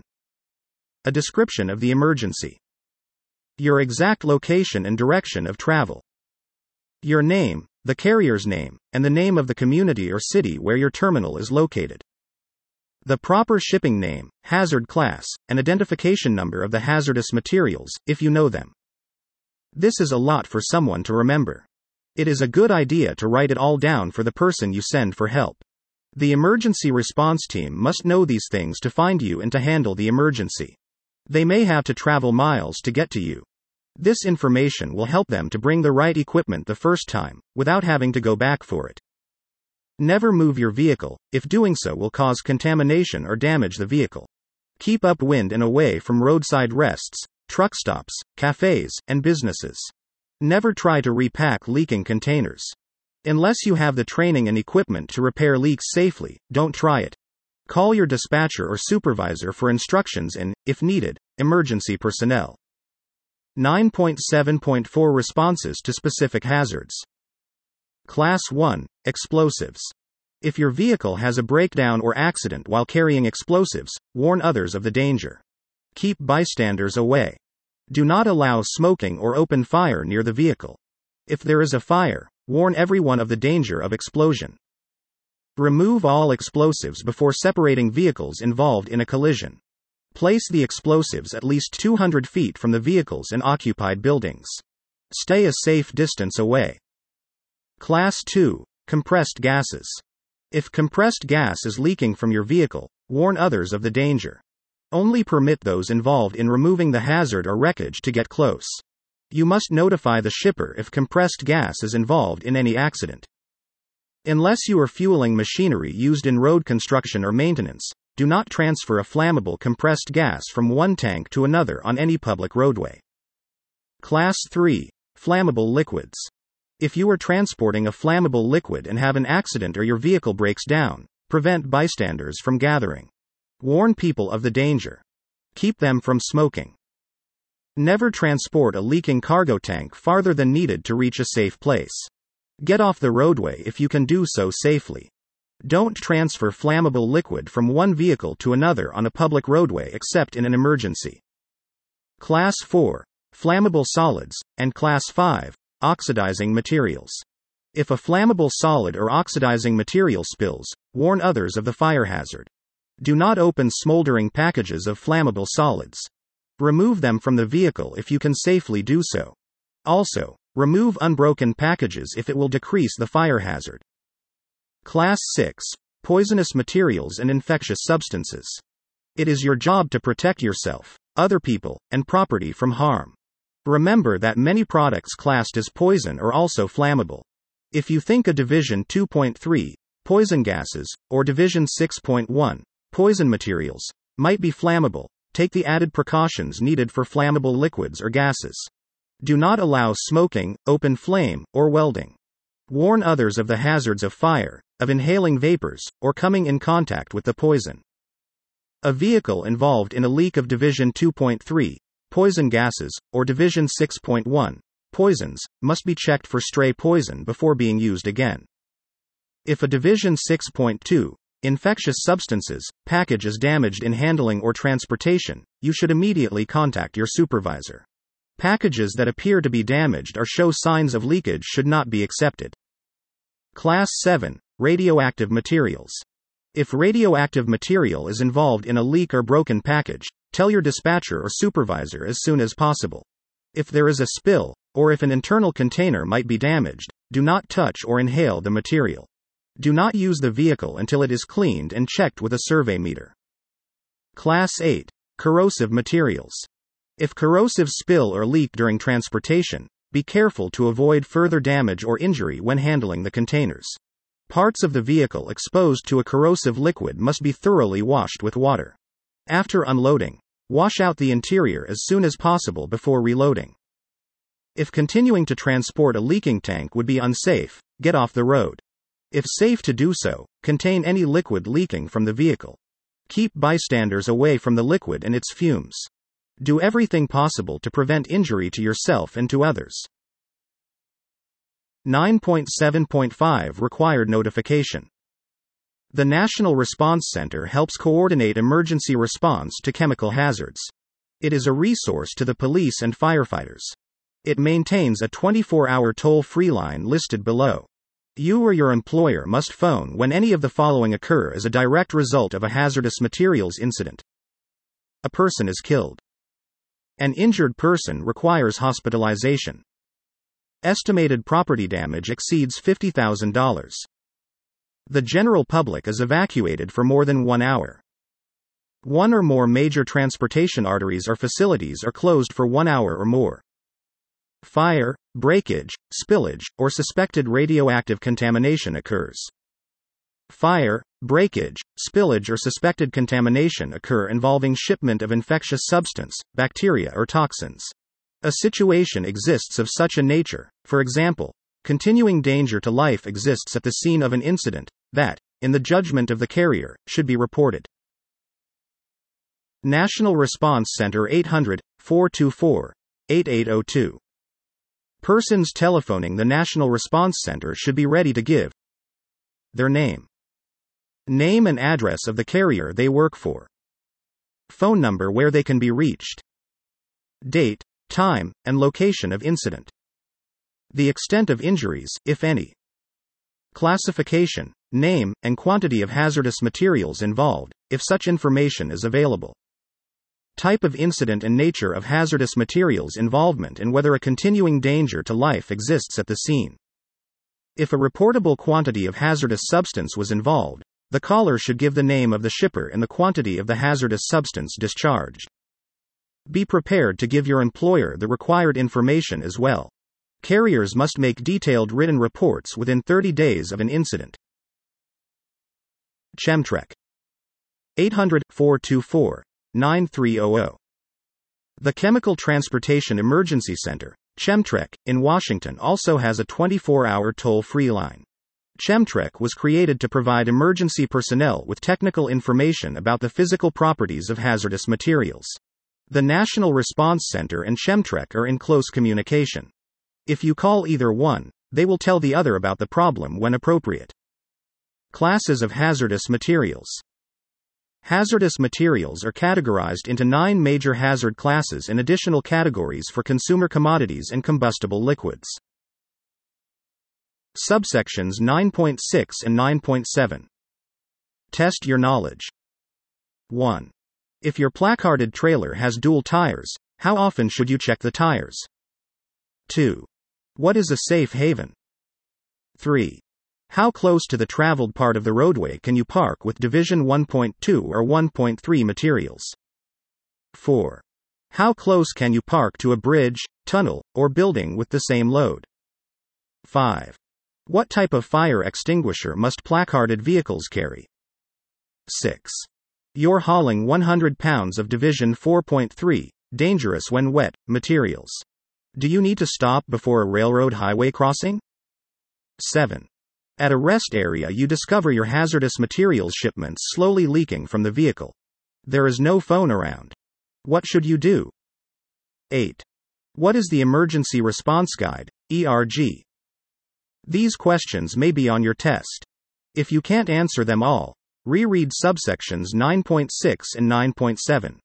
a description of the emergency, your exact location and direction of travel, your name, the carrier's name, and the name of the community or city where your terminal is located, the proper shipping name, hazard class, and identification number of the hazardous materials, if you know them. This is a lot for someone to remember. It is a good idea to write it all down for the person you send for help. The emergency response team must know these things to find you and to handle the emergency. They may have to travel miles to get to you. This information will help them to bring the right equipment the first time, without having to go back for it. Never move your vehicle, if doing so will cause contamination or damage the vehicle. Keep upwind and away from roadside rests, truck stops, cafes, and businesses. Never try to repack leaking containers. Unless you have the training and equipment to repair leaks safely, don't try it. Call your dispatcher or supervisor for instructions and, if needed, emergency personnel. 9.7.4 Responses to specific hazards. Class 1, Explosives. If your vehicle has a breakdown or accident while carrying explosives, warn others of the danger. Keep bystanders away. Do not allow smoking or open fire near the vehicle. If there is a fire, warn everyone of the danger of explosion. Remove all explosives before separating vehicles involved in a collision. Place the explosives at least 200 feet from the vehicles and occupied buildings. Stay a safe distance away. Class 2, Compressed gases. If compressed gas is leaking from your vehicle, warn others of the danger. Only permit those involved in removing the hazard or wreckage to get close. You must notify the shipper if compressed gas is involved in any accident. Unless you are fueling machinery used in road construction or maintenance, do not transfer a flammable compressed gas from one tank to another on any public roadway. Class 3, Flammable liquids. If you are transporting a flammable liquid and have an accident or your vehicle breaks down, prevent bystanders from gathering. Warn people of the danger. Keep them from smoking. Never transport a leaking cargo tank farther than needed to reach a safe place. Get off the roadway if you can do so safely. Don't transfer flammable liquid from one vehicle to another on a public roadway except in an emergency. Class 4, Flammable solids, and Class 5, Oxidizing materials. If a flammable solid or oxidizing material spills, warn others of the fire hazard. Do not open smoldering packages of flammable solids. Remove them from the vehicle if you can safely do so. Also, remove unbroken packages if it will decrease the fire hazard. Class 6, Poisonous materials and infectious substances. It is your job to protect yourself, other people, and property from harm. Remember that many products classed as poison are also flammable. If you think a Division 2.3, poison gases, or Division 6.1, poison materials, might be flammable, take the added precautions needed for flammable liquids or gases. Do not allow smoking, open flame, or welding. Warn others of the hazards of fire, of inhaling vapors, or coming in contact with the poison. A vehicle involved in a leak of Division 2.3, poison gases, or Division 6.1, poisons, must be checked for stray poison before being used again. If a Division 6.2, infectious substances, package is damaged in handling or transportation, you should immediately contact your supervisor. Packages that appear to be damaged or show signs of leakage should not be accepted. Class 7, radioactive materials. If radioactive material is involved in a leak or broken package, tell your dispatcher or supervisor as soon as possible. If there is a spill, or if an internal container might be damaged, do not touch or inhale the material. Do not use the vehicle until it is cleaned and checked with a survey meter. Class 8, corrosive materials. If corrosive spill or leak during transportation, be careful to avoid further damage or injury when handling the containers. Parts of the vehicle exposed to a corrosive liquid must be thoroughly washed with water. After unloading, wash out the interior as soon as possible before reloading. If continuing to transport a leaking tank would be unsafe, get off the road. If safe to do so, contain any liquid leaking from the vehicle. Keep bystanders away from the liquid and its fumes. Do everything possible to prevent injury to yourself and to others. 9.7.5 Required notification. The National Response Center helps coordinate emergency response to chemical hazards. It is a resource to the police and firefighters. It maintains a 24-hour toll-free line listed below. You or your employer must phone when any of the following occur as a direct result of a hazardous materials incident. A person is killed. An injured person requires hospitalization. Estimated property damage exceeds $50,000. The general public is evacuated for more than 1 hour. One or more major transportation arteries or facilities are closed for 1 hour or more. Fire, breakage, spillage, or suspected radioactive contamination occurs. Fire, breakage, spillage or suspected contamination occur involving shipment of infectious substance, bacteria or toxins. A situation exists of such a nature, for example, continuing danger to life exists at the scene of an incident, that, in the judgment of the carrier, should be reported. National Response Center 800-424-8802. Persons telephoning the National Response Center should be ready to give their name and address of the carrier they work for, phone number where they can be reached, date, time, and location of incident, the extent of injuries, if any, classification, name, and quantity of hazardous materials involved, if such information is available, type of incident and nature of hazardous materials involvement and whether a continuing danger to life exists at the scene. If a reportable quantity of hazardous substance was involved, the caller should give the name of the shipper and the quantity of the hazardous substance discharged. Be prepared to give your employer the required information as well. Carriers must make detailed written reports within 30 days of an incident. Chemtrec. 800-424-9300. The Chemical Transportation Emergency Center, Chemtrec, in Washington also has a 24-hour toll-free line. Chemtrec was created to provide emergency personnel with technical information about the physical properties of hazardous materials. The National Response Center and Chemtrec are in close communication. If you call either one, they will tell the other about the problem when appropriate. Classes of hazardous materials. Hazardous materials are categorized into 9 major hazard classes and additional categories for consumer commodities and combustible liquids. Subsections 9.6 and 9.7. Test your knowledge. 1. If your placarded trailer has dual tires, how often should you check the tires? 2. What is a safe haven? 3. How close to the traveled part of the roadway can you park with Division 1.2 or 1.3 materials? 4. How close can you park to a bridge, tunnel, or building with the same load? 5. What type of fire extinguisher must placarded vehicles carry? 6. You're hauling 100 pounds of Division 4.3, dangerous when wet, materials. Do you need to stop before a railroad highway crossing? 7. At a rest area, you discover your hazardous materials shipments slowly leaking from the vehicle. There is no phone around. What should you do? 8. What is the Emergency Response Guide, ERG? These questions may be on your test. If you can't answer them all, reread subsections 9.6 and 9.7.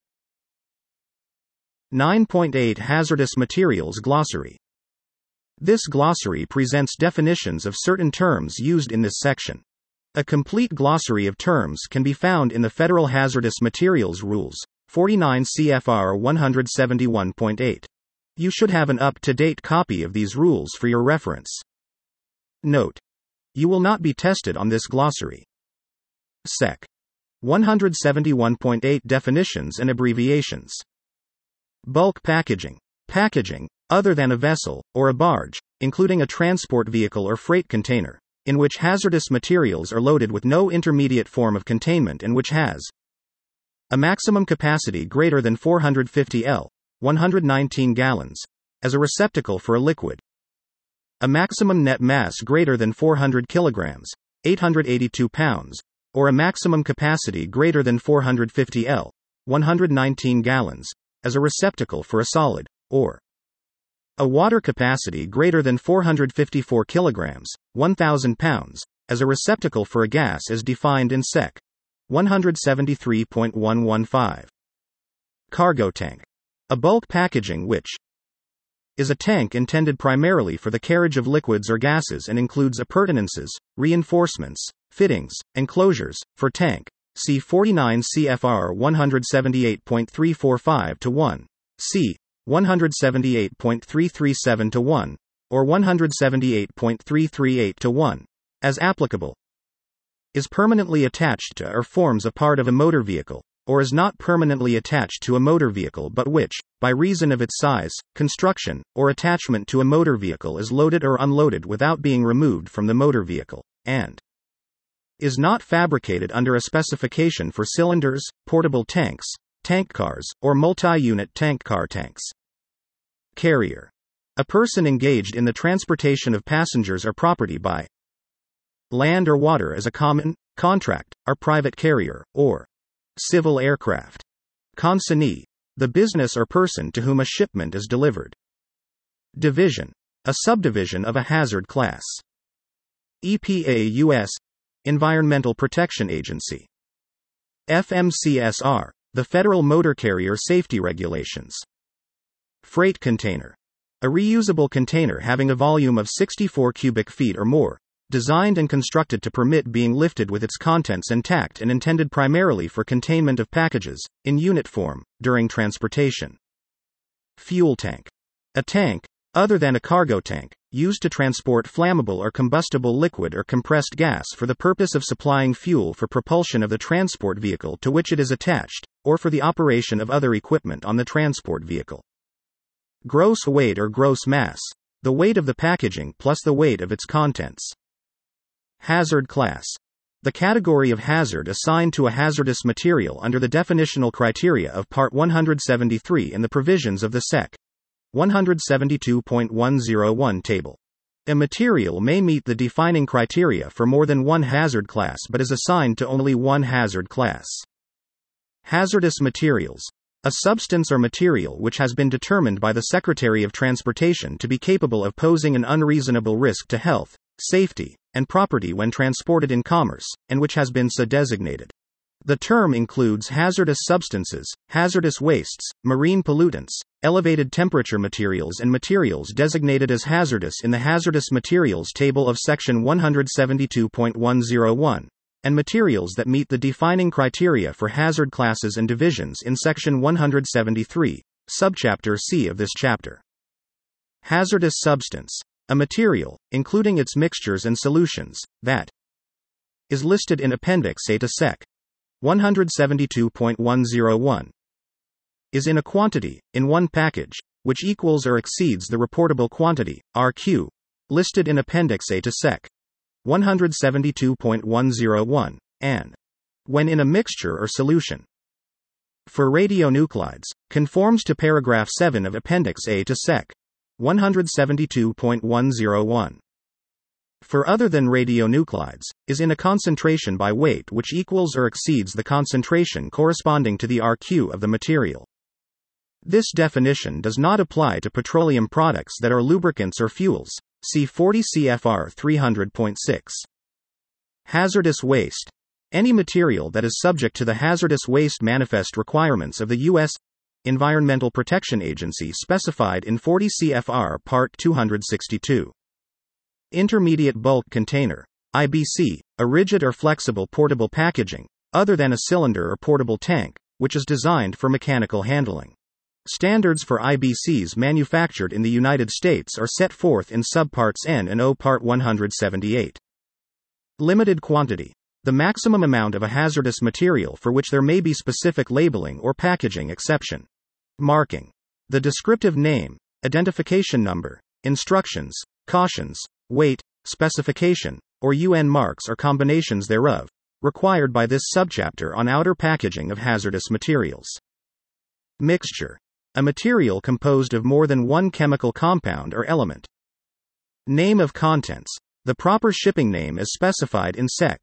9.8 Hazardous Materials Glossary. This glossary presents definitions of certain terms used in this section. A complete glossary of terms can be found in the Federal Hazardous Materials Rules, 49 CFR 171.8. You should have an up-to-date copy of these rules for your reference. Note: you will not be tested on this glossary. Sec. 171.8 Definitions and Abbreviations. Bulk packaging. Packaging, other than a vessel, or a barge, including a transport vehicle or freight container, in which hazardous materials are loaded with no intermediate form of containment and which has a maximum capacity greater than 450 L, 119 gallons, as a receptacle for a liquid, a maximum net mass greater than 400 kilograms, 882 pounds, or a maximum capacity greater than 450 L, 119 gallons, as a receptacle for a solid, or a water capacity greater than 454 kilograms, 1,000 pounds, as a receptacle for a gas as defined in Sec. 173.115. Cargo tank. A bulk packaging which is a tank intended primarily for the carriage of liquids or gases and includes appurtenances, reinforcements, fittings, and closures, for tank. See 49 CFR 178.345-1, C. 178.337-1, or 178.338-1, as applicable. Is permanently attached to or forms a part of a motor vehicle, or is not permanently attached to a motor vehicle but which, by reason of its size, construction, or attachment to a motor vehicle is loaded or unloaded without being removed from the motor vehicle, and is not fabricated under a specification for cylinders, portable tanks, tank cars, or multi-unit tank car tanks. Carrier. A person engaged in the transportation of passengers or property by land or water as a common, contract, or private carrier, or civil aircraft. Consignee. The business or person to whom a shipment is delivered. Division. A subdivision of a hazard class. EPA U.S. Environmental Protection Agency. FMCSR. The Federal Motor Carrier Safety Regulations. Freight container. A reusable container having a volume of 64 cubic feet or more, designed and constructed to permit being lifted with its contents intact and intended primarily for containment of packages, in unit form, during transportation. Fuel tank. A tank, other than a cargo tank, used to transport flammable or combustible liquid or compressed gas for the purpose of supplying fuel for propulsion of the transport vehicle to which it is attached, or for the operation of other equipment on the transport vehicle. Gross weight or gross mass. The weight of the packaging plus the weight of its contents. Hazard class. The category of hazard assigned to a hazardous material under the definitional criteria of Part 173 in the provisions of the Sec. 172.101 table. A material may meet the defining criteria for more than one hazard class but is assigned to only one hazard class. Hazardous materials. A substance or material which has been determined by the Secretary of Transportation to be capable of posing an unreasonable risk to health, safety, and property when transported in commerce, and which has been so designated. The term includes hazardous substances, hazardous wastes, marine pollutants, elevated temperature materials and materials designated as hazardous in the Hazardous Materials Table of Section 172.101, and materials that meet the defining criteria for hazard classes and divisions in Section 173, Subchapter C of this chapter. Hazardous substance. A material, including its mixtures and solutions, that is listed in Appendix A to Sec. 172.101, is in a quantity, in one package, which equals or exceeds the reportable quantity, RQ, listed in Appendix A to Sec. 172.101, and when in a mixture or solution. For radionuclides, conforms to paragraph 7 of Appendix A to Sec. 172.101. for other than radionuclides, is in a concentration by weight which equals or exceeds the concentration corresponding to the RQ of the material. This definition does not apply to petroleum products that are lubricants or fuels. See 40 CFR 300.6. Hazardous waste. Any material that is subject to the hazardous waste manifest requirements of the U.S. Environmental Protection Agency specified in 40 CFR Part 262. Intermediate bulk container, IBC, a rigid or flexible portable packaging, other than a cylinder or portable tank, which is designed for mechanical handling. Standards for IBCs manufactured in the United States are set forth in Subparts N and O Part 178. Limited quantity. The maximum amount of a hazardous material for which there may be specific labeling or packaging exception. Marking. The descriptive name, identification number, instructions, cautions, weight, specification, or UN marks or combinations thereof, required by this subchapter on outer packaging of hazardous materials. Mixture. A material composed of more than one chemical compound or element. Name of contents. The proper shipping name is specified in Sec.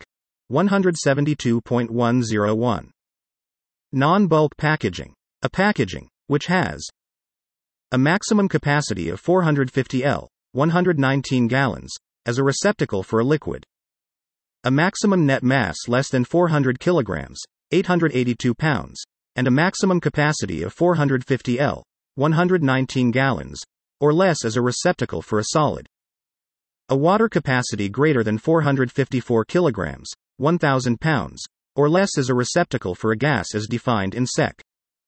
172.101. Non-bulk packaging. A packaging, which has a maximum capacity of 450 L, 119 gallons, as a receptacle for a liquid. A maximum net mass less than 400 kilograms, 882 pounds, and a maximum capacity of 450 L, 119 gallons, or less as a receptacle for a solid. A water capacity greater than 454 kilograms, 1,000 pounds, or less as a receptacle for a gas as defined in Sec.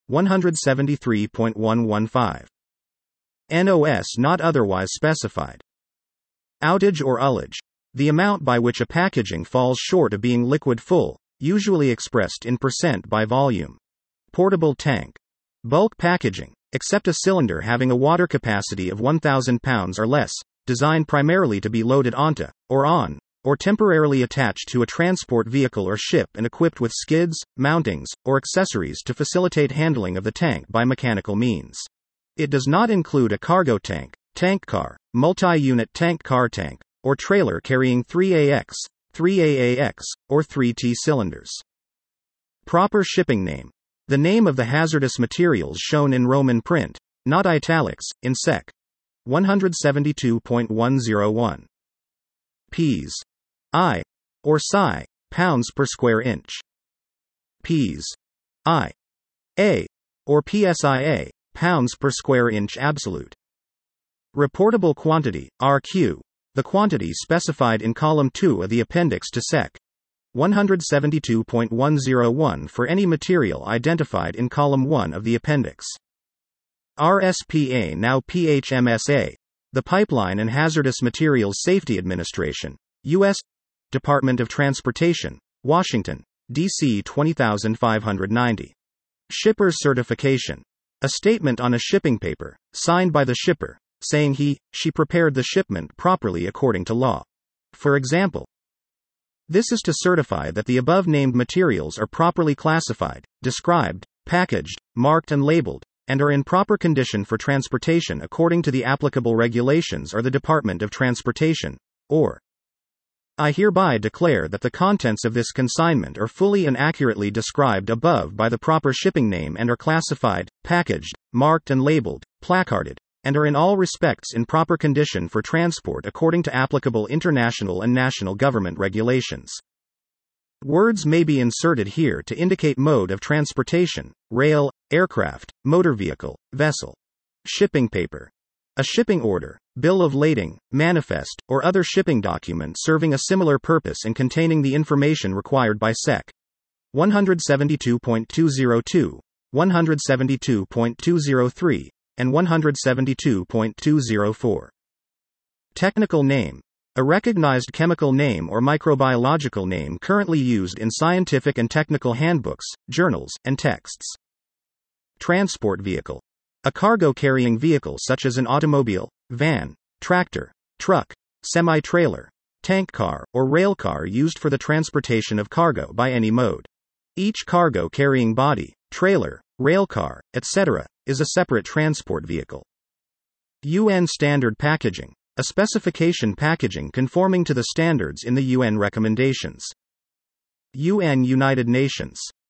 173.115. NOS not otherwise specified. Outage or ullage. The amount by which a packaging falls short of being liquid full, usually expressed in % by volume. Portable tank. Bulk packaging, except a cylinder having a water capacity of 1,000 pounds or less, designed primarily to be loaded onto, or on, or temporarily attached to a transport vehicle or ship and equipped with skids, mountings, or accessories to facilitate handling of the tank by mechanical means. It does not include a cargo tank, tank car, multi-unit tank car tank, or trailer carrying 3AX, 3AAX, or 3T cylinders. Proper shipping name. The name of the hazardous materials shown in Roman print, not italics, in Sec. 172.101. Ps. I. or psi, pounds per square inch. Ps. I. A. or PSIA, pounds per square inch absolute. Reportable quantity, RQ, the quantity specified in column 2 of the appendix to Sec. 172.101 for any material identified in column 1 of the appendix. RSPA now PHMSA, the Pipeline and Hazardous Materials Safety Administration, U.S. Department of Transportation, Washington, D.C. 20590. Shipper's certification. A statement on a shipping paper, signed by the shipper, saying she prepared the shipment properly according to law. For example, this is to certify that the above-named materials are properly classified, described, packaged, marked and labeled, and are in proper condition for transportation according to the applicable regulations or the Department of Transportation, or I hereby declare that the contents of this consignment are fully and accurately described above by the proper shipping name and are classified, packaged, marked and labeled, placarded, and are in all respects in proper condition for transport according to applicable international and national government regulations. Words may be inserted here to indicate mode of transportation: rail, aircraft, motor vehicle, vessel. Shipping paper. A shipping order, bill of lading, manifest, or other shipping document serving a similar purpose and containing the information required by Sec. 172.202, 172.203, and 172.204. Technical name. A recognized chemical name or microbiological name currently used in scientific and technical handbooks, journals, and texts. Transport vehicle. A cargo-carrying vehicle such as an automobile, van, tractor, truck, semi-trailer, tank car, or rail car used for the transportation of cargo by any mode. Each cargo-carrying body, trailer, rail car, etc., is a separate transport vehicle. UN standard packaging. a specification packaging conforming to the standards in the UN recommendations. UN United Nations.